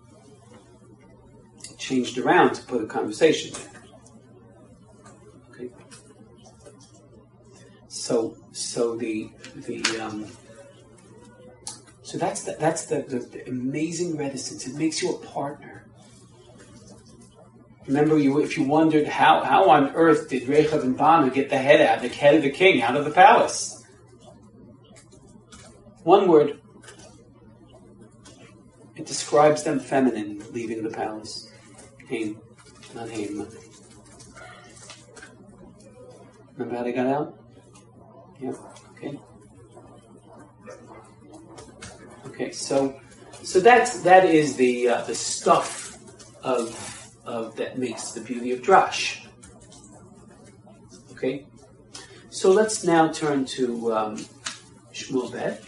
It changed around to put a conversation there. Okay. So that's the amazing reticence. It makes you a partner. Remember, if you wondered how on earth did Rechav and Banu get the head of the king out of the palace? One word. It describes them feminine leaving the palace. Haim, not Haim. Remember how they got out? Yeah. Okay. Okay. So that is the stuff of that makes the beauty of Drash. Okay. So let's now turn to Shmuel Bet.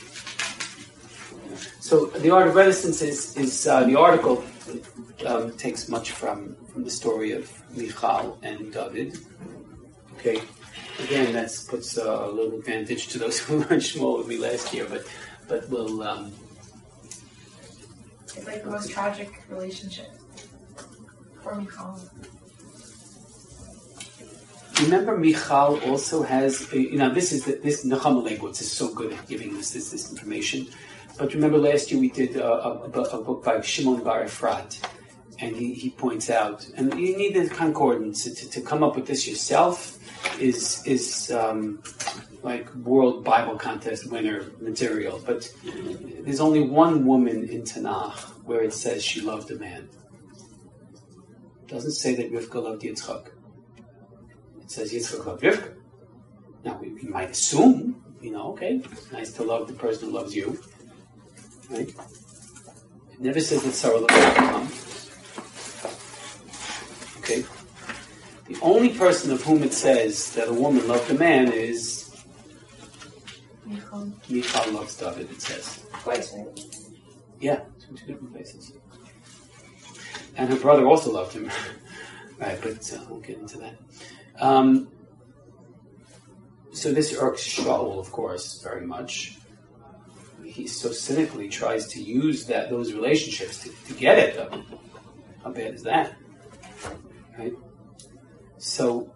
So the art of reticence is the article takes much from the story of Michal and David. Okay. Again, that puts a little advantage to those who learned Shmuel with me last year, but we'll. It's like the most tragic relationship for Michal. Remember, Michal also has this Nechama Leibowitz is so good at giving us this information. But remember, last year we did a book by Shimon Bar Efrat, and he points out, and you need the concordance to come up with this yourself is like World Bible Contest winner material, but there's only one woman in Tanakh where it says she loved a man. It doesn't say that Rivka loved Yitzchak. It says Yitzchak loved Rivka. Now, we might assume, okay, it's nice to love the person who loves you. Right? It never says that Sarah loved Abraham. Okay? The only person of whom it says that a woman loved a man is Michal loves David, it says. Twice, right? Yeah, two different places. And her brother also loved him. Right, but we'll get into that. So this irks Shaul, of course, very much. He so cynically tries to use those relationships to get at them. How bad is that? Right? So,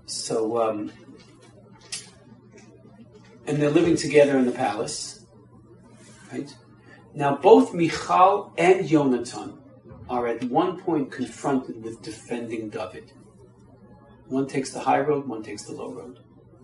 and they're living together in the palace, right? Now, both Michal and Yonatan are at one point confronted with defending David. One takes the high road, one takes the low road.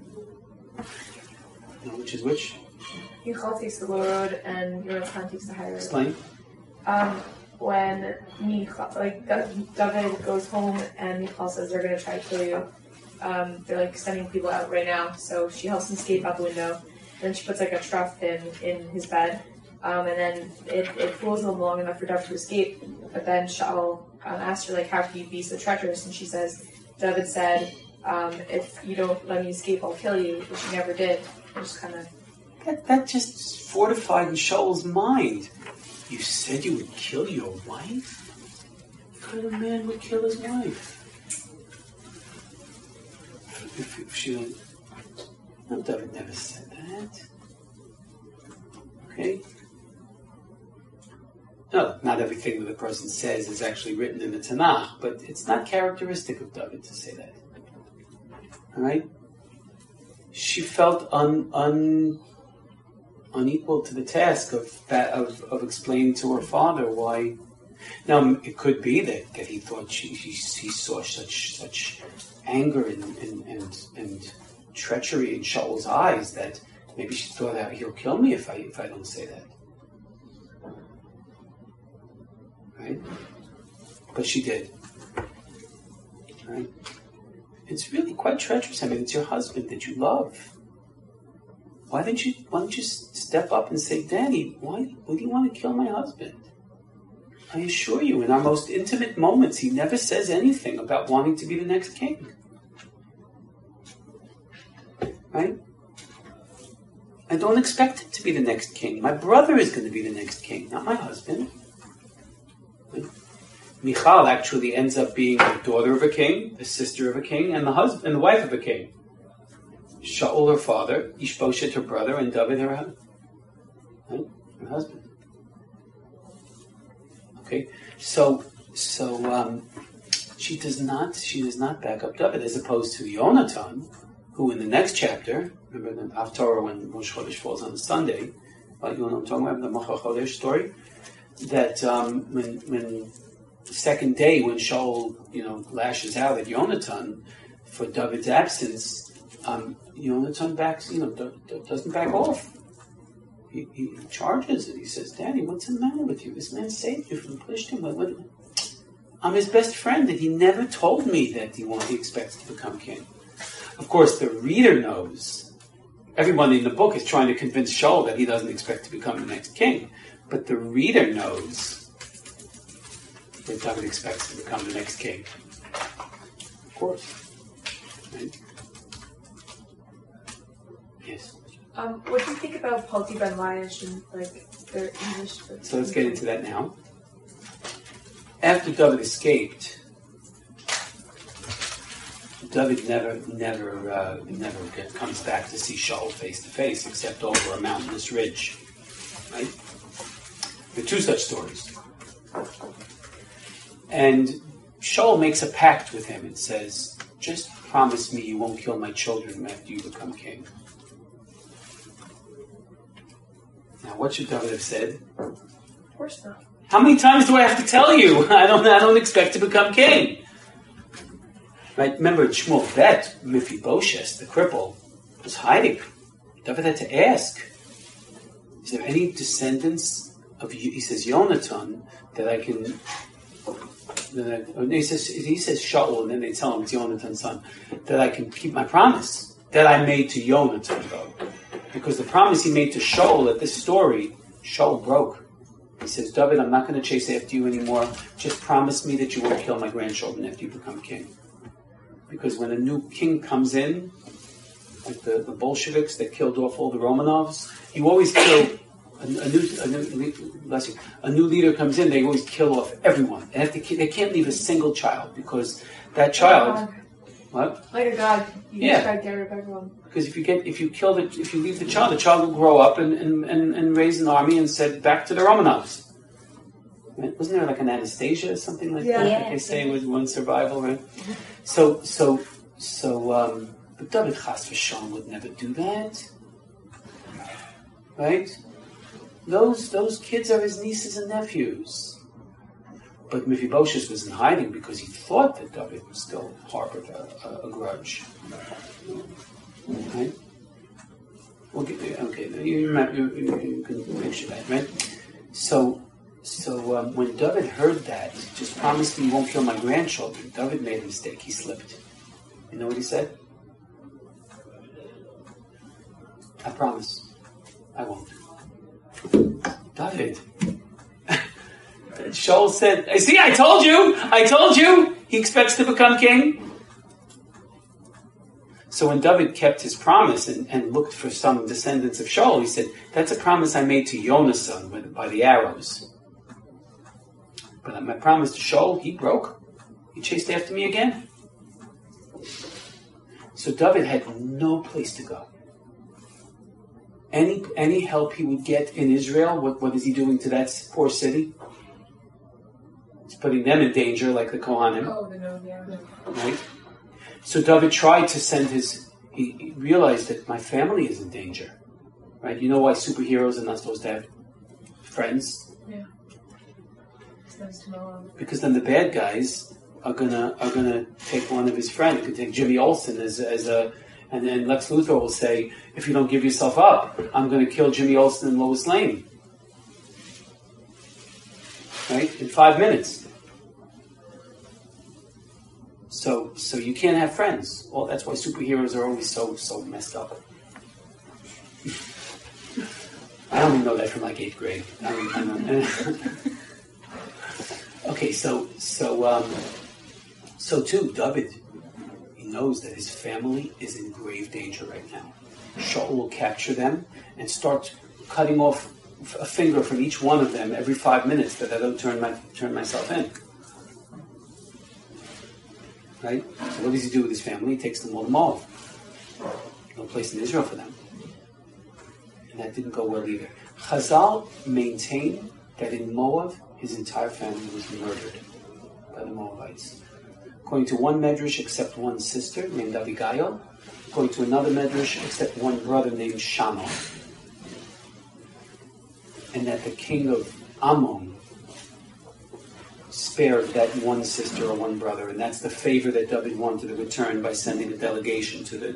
Now, which is which? Michal takes the low road and Yonatan takes the high road. Explain. When David goes home and Michal says they're going to try to kill you, they're sending people out right now. So she helps him escape out the window. Then she puts a trap pin in his bed, and then it fools him long enough for David to escape. But then Shaul asks her how can you be so treacherous? And she says, David said, if you don't let me escape, I'll kill you, which he never did. Just kind of that just fortified in Shaul's mind. You said you would kill your wife? What kind of man would kill his wife? If she would... No, David never said that. Okay? No, not everything that a person says is actually written in the Tanakh, but it's not characteristic of David to say that. All right? She felt unequal to the task of explaining to her father why. Now, it could be that he thought he saw such anger and treachery in Shaul's eyes that maybe she thought that he'll kill me if I don't say that. Right? But she did. Right? It's really quite treacherous. I mean, it's your husband that you love. Why don't you step up and say, Daddy, why do you want to kill my husband? I assure you, in our most intimate moments, he never says anything about wanting to be the next king. Right? I don't expect him to be the next king. My brother is going to be the next king, not my husband. Right? Michal actually ends up being the daughter of a king, the sister of a king, and the wife of a king. Shaul, her father, Ishbosheth, her brother, and David, her husband. Okay, so she does not back up David, as opposed to Yonatan, who in the next chapter, remember the Haftarah when Rosh Chodesh falls on a Sunday, you know what I'm talking about, the Macha Chodesh story, that when the second day when Shaul lashes out at Yonatan for David's absence. Yonatan doesn't back off. He charges and he says, Daddy, what's the matter with you? This man saved you from Plishtim. I'm his best friend, and he never told me that he expects to become king. Of course, the reader knows. Everyone in the book is trying to convince Shaul that he doesn't expect to become the next king. But the reader knows that David expects to become the next king. Of course. Right? Yes. What do you think about Palti Ben Laish and their English? So let's get into that now. After David escaped, David never comes back to see Shaul face to face, except over a mountainous ridge. Right? There are two such stories. And Shaul makes a pact with him and says, just promise me you won't kill my children after you become king. Now, what should David have said? Of course not. How many times do I have to tell you? I don't expect to become king. Right? Remember, Shmuel Bet, Mephibosheth, the cripple, was hiding. David had to ask, is there any descendants of, he says, Yonatan, that I can, he says Shaul, and then they tell him it's Yonatan's son, that I can keep my promise that I made to Yonatan, though. Because the promise he made to Shaul at this story, Shaul broke. He says, David, I'm not going to chase after you anymore. Just promise me that you won't kill my grandchildren after you become king. Because when a new king comes in, like the Bolsheviks that killed off all the Romanovs, you always kill a new leader comes in, they always kill off everyone. They can't leave a single child because that child. What? Like a god, you just try to get rid of everyone. Because if you leave the child will grow up and raise an army and send back to the Romanovs. Right? Wasn't there like an Anastasia or something like that? Like they say was one survival, right? So, but David Chas v'Shalom would never do that, right? Those kids are his nieces and nephews. But Mephibosheth was in hiding because he thought that David was still harbored a grudge. Right? We'll get there. Okay, you can picture that, right? So when David heard that, just promise me you won't kill my grandchildren, David made a mistake. He slipped. You know what he said? I promise. I won't. David. Shaul said, see, I told you, he expects to become king. So when David kept his promise and looked for some descendants of Shaul, he said, that's a promise I made to Yonasan by the arrows. But my promise to Shaul, he broke. He chased after me again. So David had no place to go. Any help he would get in Israel, what is he doing to that poor city? He's putting them in danger, like the Kohanim. Right? So David tried to send he realized that my family is in danger. Right? You know why superheroes are not supposed to have friends? Yeah. Because then the bad guys are gonna take one of his friends. They could take Jimmy Olsen and then Lex Luthor will say, if you don't give yourself up, I'm going to kill Jimmy Olsen and Lois Lane. Right? In 5 minutes. So you can't have friends. Well, that's why superheroes are always so messed up. I only know that from like 8th grade. Okay, so too, David, he knows that his family is in grave danger right now. Shaul will capture them and start cutting off a finger from each one of them every 5 minutes that I don't turn myself in. Right? So what does he do with his family? He takes them all to Moab. No place in Israel for them. And that didn't go well either. Chazal maintain that in Moab, his entire family was murdered by the Moabites. According to one medrash, except one sister named Abigail. According to another medrash, except one brother named Shammah. And that the king of Ammon spared that one sister or one brother, and that's the favor that David wanted to return by sending a delegation to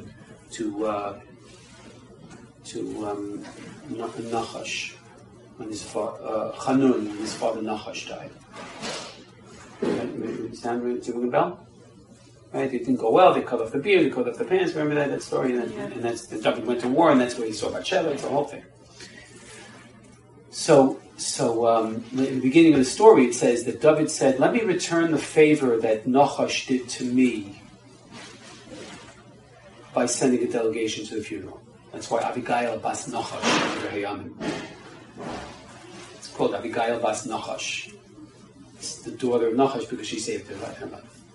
Nachash when his father Hanun, when his father Nachash died. Understand? Ringing a bell? Right? It didn't go well. They cut off the beard, they cut off the pants. Remember that story? And that's David went to war, and that's where he saw Bathsheba. It's a whole thing. So in the beginning of the story, it says that David said, "Let me return the favor that Nachash did to me by sending a delegation to the funeral." That's why Abigail bas Nachash. It's called Abigail bas Nachash. It's the daughter of Nachash because she saved her life.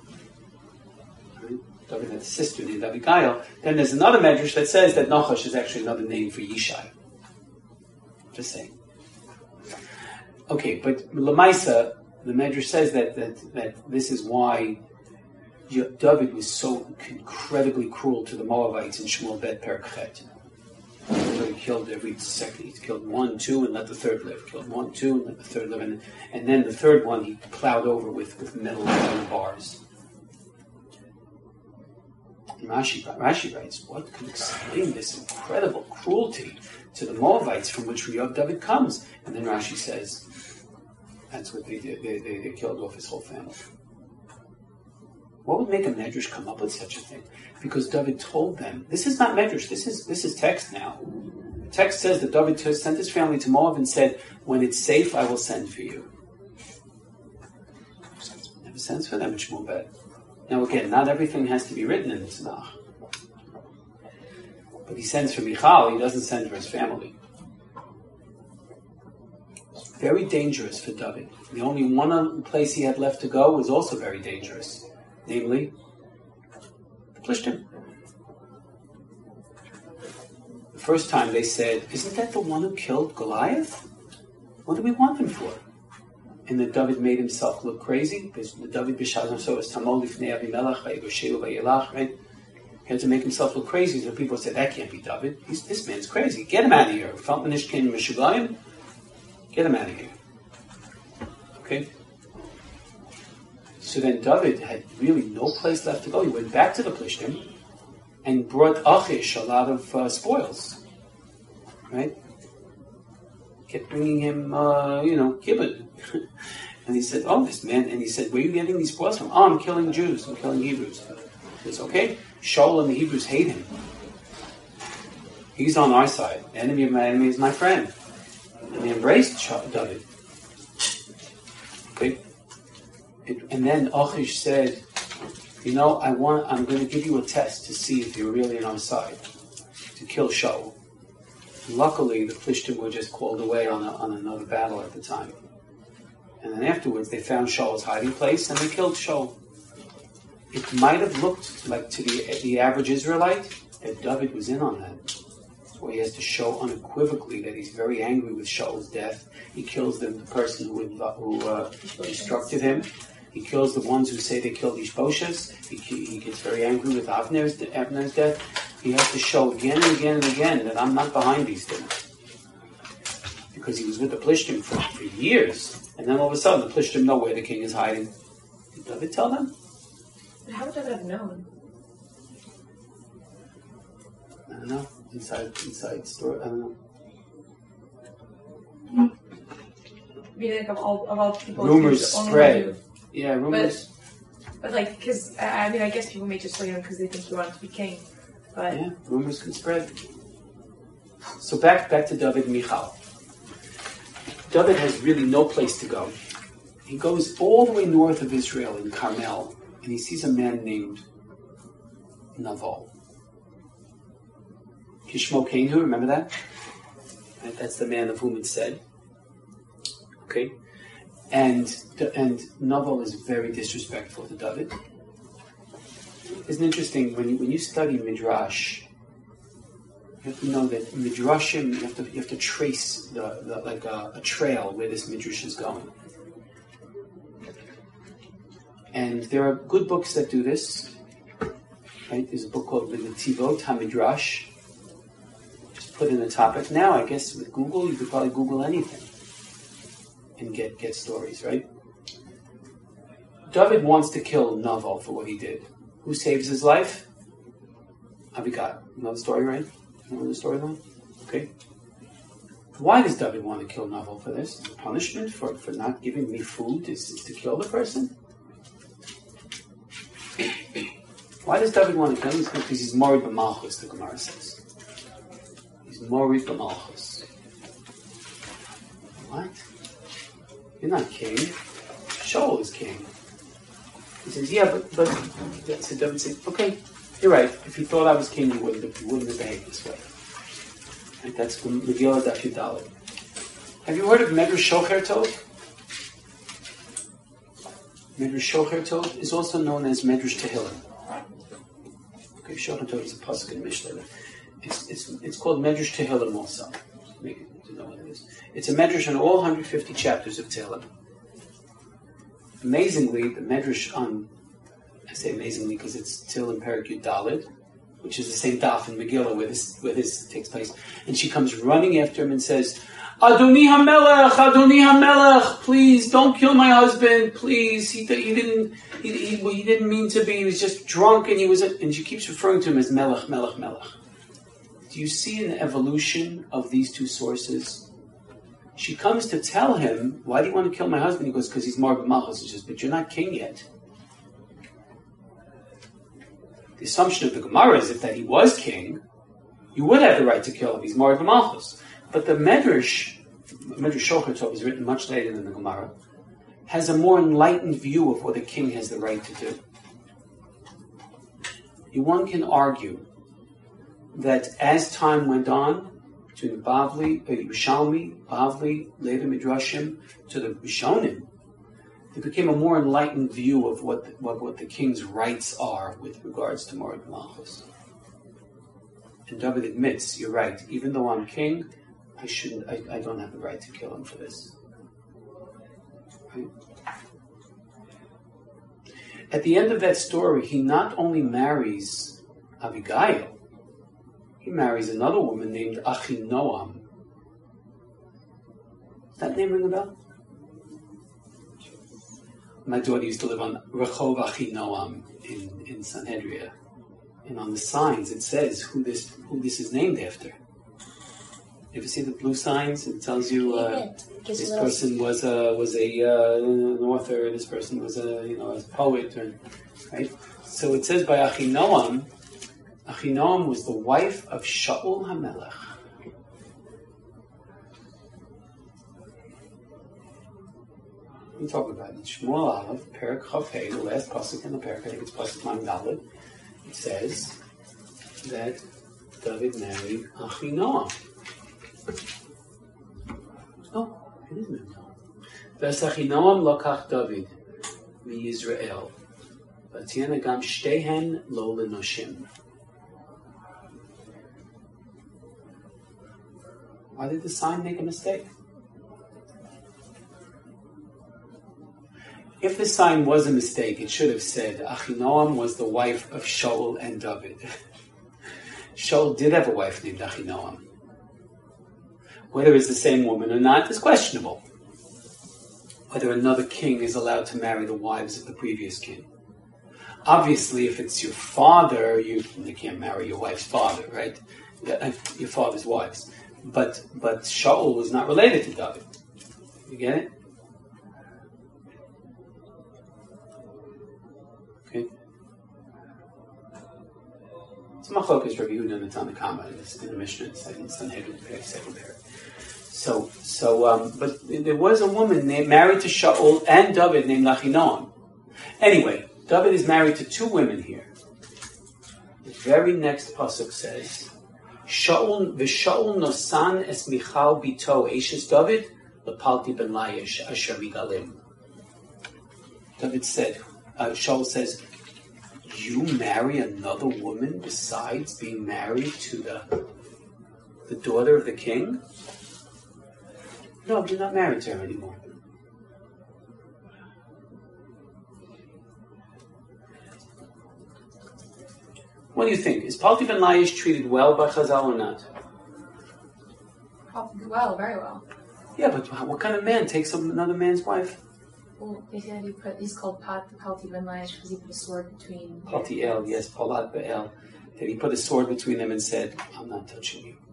David had a sister named Abigail. Then there's another medrash that says that Nachash is actually another name for Yishai. Just saying. Okay, but Lamaisa, the medrash says that this is why David was so incredibly cruel to the Moabites in Shmuel Bet Perek Chet. So he killed every second. He killed 1, 2, and let the third live. Killed 1, 2, and let the third live. And then the third one he plowed over with metal bars. And Rashi writes, what can explain this incredible cruelty to the Moabites from which Rehob David comes? And then Rashi says, that's what they did. They killed off his whole family. What would make a Medrash come up with such a thing? Because David told them, this is not Medrash, this is text now. The text says that David sent his family to Moab and said, when it's safe, I will send for you. Never sends for them, Shmuel. Now again, not everything has to be written in the Tanakh. But he sends for Michal, he doesn't send for his family. It's very dangerous for David. The only one place he had left to go was also very dangerous. Namely, the Plishtim. The first time they said, isn't that the one who killed Goliath? What do we want him for? And then David made himself look crazy. David b'shazam so as tamol lifnei Avimelech v'yigosheu v'yelach, right? He had to make himself look crazy. So people said, that can't be David. This man's crazy. Get him out of here. Falmanish came Meshugayim. Get him out of here. Okay? So then David had really no place left to go. He went back to the Plishtim and brought Achish a lot of spoils. Right? Kept bringing him, kibbud. And he said, this man, and he said, where are you getting these spoils from? I'm killing Jews, I'm killing Hebrews. He says, okay, Shaul and the Hebrews hate him. He's on our side. The enemy of my enemy is my friend. And they embraced David. Okay? And then Achish said, I'm going to give you a test to see if you're really on our side, to kill Shaul. Luckily, the Plishtim were just called away on another battle at the time. And then afterwards, they found Shaul's hiding place and they killed Shaul. It might have looked like to the average Israelite that David was in on that. Where he has to show unequivocally that he's very angry with Shaul's death. He kills the person who instructed him. He kills the ones who say they killed Ishbosheth. He gets very angry with Abner's death. He has to show again and again and again that I'm not behind these things. Because he was with the Plishtim for years. And then all of a sudden the Plishtim know where the king is hiding. Did David tell them? But how would David have known? I don't know. Inside story. I don't know. Meaning of all people. Rumors spread. Yeah, rumors. But because I guess people may just kill him because they think he wanted to be king. But yeah, rumors can spread. So back to David and Michal. David has really no place to go. He goes all the way north of Israel in Carmel, and he sees a man named Naval. Kishmo Kenu, remember that? Right, that's the man of whom it's said. Okay? And Naval is very disrespectful to David. Isn't it interesting, when you study Midrash, you have to know that Midrashim, you have to trace a trail where this Midrash is going. And there are good books that do this. Right? There's a book called the Netivot HaMidrash. Just put in a topic. Now, I guess with Google, you could probably Google anything and get stories, right? David wants to kill Naval for what he did. Who saves his life? Abigail. You know the story, right? You know the storyline? Okay. Why does David want to kill Naval for this? The punishment for not giving me food is to kill the person? Why does David want to kill him? Because he's married b'malchus, the Gemara says. He's married b'malchus. What? You're not king. Shaul is king. He says, yeah, but so David says, okay, you're right. If you thought I was king, you wouldn't have behaved this way. Right? That's from Megillah Daf Yud Daled. Have you heard of Medrash Shocher Tov? Medrash Shocher Tov is also known as Medrash Tehillim. Okay, Shocher Tov is a pasuk in Mishnah. It's called Medrash Tehillim also. Make it to know what it is. It's a Medrash on all 150 chapters of Tehillim. Amazingly, the Medrash on, I say amazingly because it's Tehillim Perek Yud Daled, which is the same daf in Megillah where this takes place, and she comes running after him and says, Adoni HaMelech, please don't kill my husband, please. He didn't mean to be. He was just drunk, and she keeps referring to him as Melech. Do you see an evolution of these two sources? She comes to tell him, why do you want to kill my husband? He goes, because he's Mar B'Malchus. She says, but you're not king yet. The assumption of the Gemara is that he was king, you would have the right to kill him. He's Mar B'Malchus. But the Medrash Shulchan Tov is written much later than the Gemara, has a more enlightened view of what a king has the right to do. One can argue that as time went on, between the Bavli, Yerushalmi, Bavli, later Midrashim, to the Rishonim, there became a more enlightened view of what the king's rights are with regards to Moed Malchus. And David admits, you're right, even though I'm king, I don't have the right to kill him for this. Right? At the end of that story, he not only marries Abigail, he marries another woman named Achinoam. Does that name ring a bell? My daughter used to live on Rehov Achinoam in Sanhedria. And on the signs it says who this is named after. You ever see the blue signs? It tells you this person was an author. This person was a poet, right? So it says by Achinoam. Achinoam was the wife of Shaul HaMelech. We talk about it. Shmuel Aleph, Perek Chav Hei, the last pasuk in the Perek, I think it's pasuk Man Daled. It says that David married Achinoam. Oh, it is Man Daled. V'Achinoam lokach David miYisrael. V'Tiena gam shtehen lo lenoshim. Why did the sign make a mistake? If the sign was a mistake, it should have said Achinoam was the wife of Shaul and David. Shaul did have a wife named Achinoam. Whether it's the same woman or not is questionable. Whether another king is allowed to marry the wives of the previous king. Obviously, if it's your father, you can't marry your wife's father, right? Your father's wives. But Shaul was not related to David. You get it? Okay. It's Machlokas Rabbi Yehuda and the Tanna Kama in the Mishnah in Sanhedrin, second pair. But there was a woman married to Shaul and David named Achinoam. Anyway, David is married to two women here. The very next pasuk says, Shaul nosan es Michal bito Eshes David lepalti ben Laish asher migalim. David said, Shaul says, you marry another woman besides being married to the daughter of the king? No, you're not married to her anymore. What do you think? Is Palti ben Laish treated well by Chazal or not? Well, very well. Yeah, but what kind of man takes another man's wife? Well, he's called Palti ben Laish because he put a sword between... Palti El, yes, Palat Be'el. That he put a sword between them and said, I'm not touching you.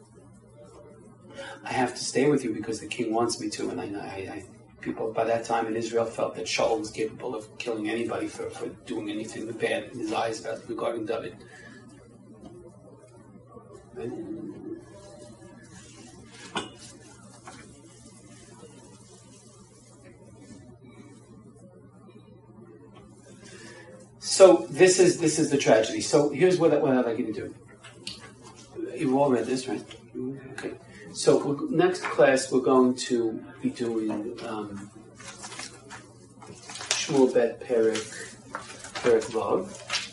I have to stay with you because the king wants me to, and I people by that time in Israel felt that Shaul was capable of killing anybody for doing anything bad in his eyes regarding David. Right? So this is the tragedy. So here's what I'd like you to do. You've all read this, right? Okay. So next class we're going to be doing Shmuel Bet Perek Vav.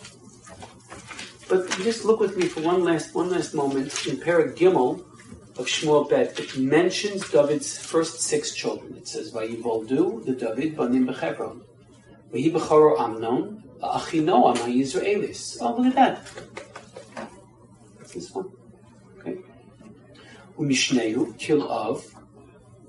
But just look with me for one last moment in Perek Gimel of Shmuel Bet. It mentions David's first 6 children. It says Vayivoldu the David banim b'Chevron, Vayibacharo Amnon Achinoam HaYisraelis. Oh, look at that. That's this one. Okay. Umishnehu Kil'av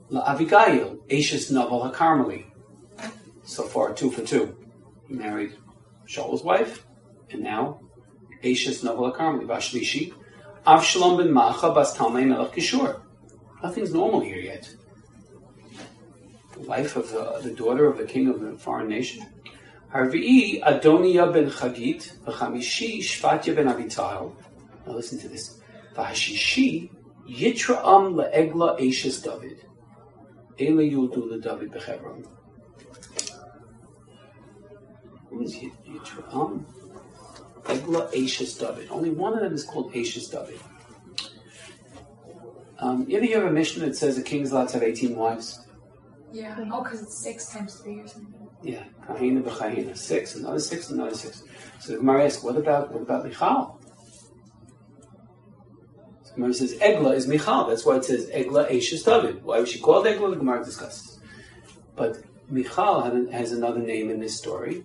LaAvigail, Ashes Naval HaKarmeli. So far, 2 for 2. He married Shaul's wife, and now Ashes Naval HaKarmeli. Vashlishi, Avshalom ben Macha bas Talmai Melech Kishur. Nothing's normal here yet. The wife of the daughter of the king of the foreign nation. Harvi'i Adoniya ben Chagit, v'chamishi Shvatya ben Avital. Now listen to this. V'hashishi Yitra'am le'egla Ashes David. Ele yuldu leDavid b'Chevron. Who is Yitra'am? Egla Ashes David. Only one of them is called Ashes David. You have a mission that says a king's allowed to have 18 wives? Yeah. Oh, because it's 6 times 3 or something. Yeah. Kahina b'chahina. 6, another 6, another 6. So the Gemara asks, what about Michal? So the Gemara says, Egla is Michal. That's why it says Egla Ashes David. Why was she called Egla? The Gemara discusses. But Michal has another name in this story.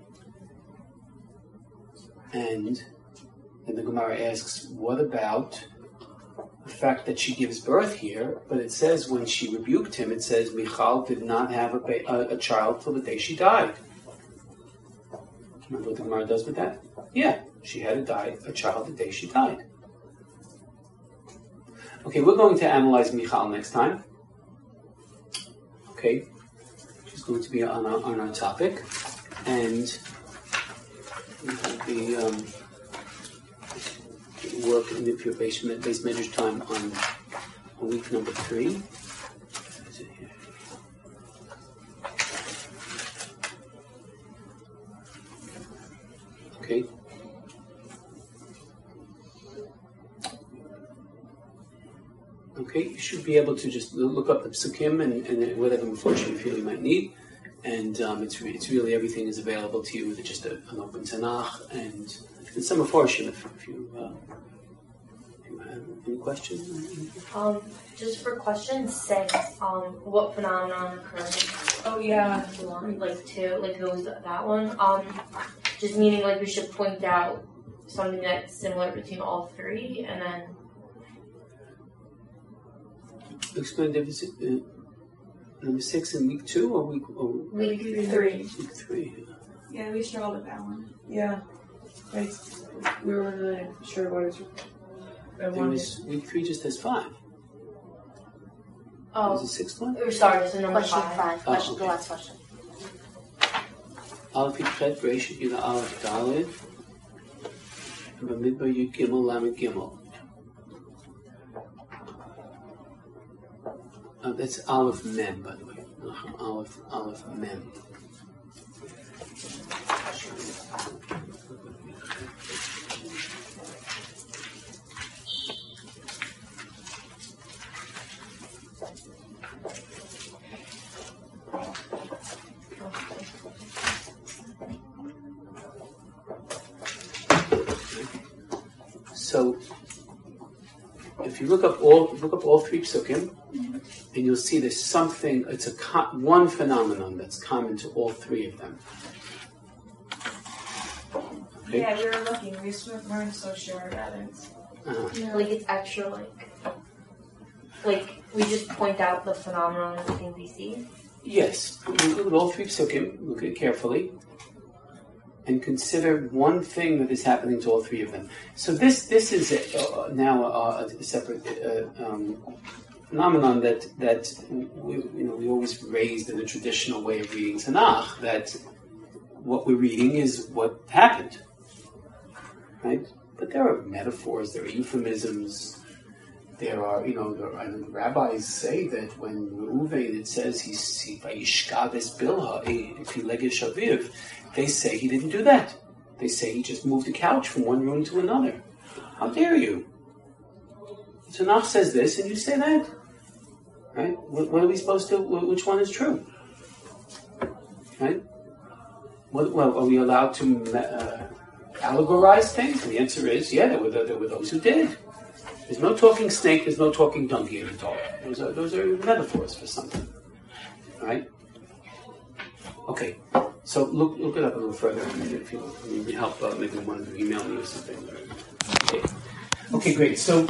And then the Gemara asks, what about the fact that she gives birth here? But it says when she rebuked him, it says Michal did not have a child till the day she died. Remember what the Gemara does with that? Yeah, she had a child the day she died. Okay, we're going to analyze Michal next time. Okay, she's going to be on our topic, and we will be work in the pure base measure time on week number 3. Is it here? Okay. Okay, you should be able to just look up the psukim and whatever information you feel you might need. And it's really everything is available to you with just an open Tanakh and some Meforshim if you have any questions. Just for question 6, what phenomenon occurred? Oh yeah. Like 2, like it was that one. Just meaning like we should point out something that's similar between all 3, and then Explain the difference. Number 6 in week 2 or week 3. Week 3. Yeah, we struggled with that one. Yeah. Right. We were really sure what it was. Week 3 just has 5. oh, Is the 6th one? we're sorry, so number Question 5. 5. Question, okay. The last question. Aleph Yitchet Bereishit Yud Aleph Daled Bamidbar Yud Gimel Lamed Gimel. That's Aleph Mem, by the way. Aleph Mem. So, if you look up all 3 psukim, and you'll see there's something. It's one phenomenon that's common to all 3 of them. Okay? Yeah, we were looking. We weren't so sure about it. Like it's extra like we just point out the phenomenon and the thing we see. Yes, look at all 3 psukim. Look at it carefully, and consider one thing that is happening to all 3 of them. So this is now a separate phenomenon that we always raised in the traditional way of reading Tanakh, that what we're reading is what happened, right? But there are metaphors, there are euphemisms, there are, the rabbis say that when Reuven, it says he vayishkaves Bilha, if he legesh aviv, they say he didn't do that. They say he just moved the couch from one room to another. How dare you? Tanakh says this, and you say that, right? What are we supposed to? Which one is true, right? Well, are we allowed to allegorize things? And the answer is, yeah. There were those who did. There's no talking snake. There's no talking donkey in the Torah. Those are metaphors for something, right? Okay. So look it up a little further. If you need help, maybe one of you email me or something. Okay. Okay, great. So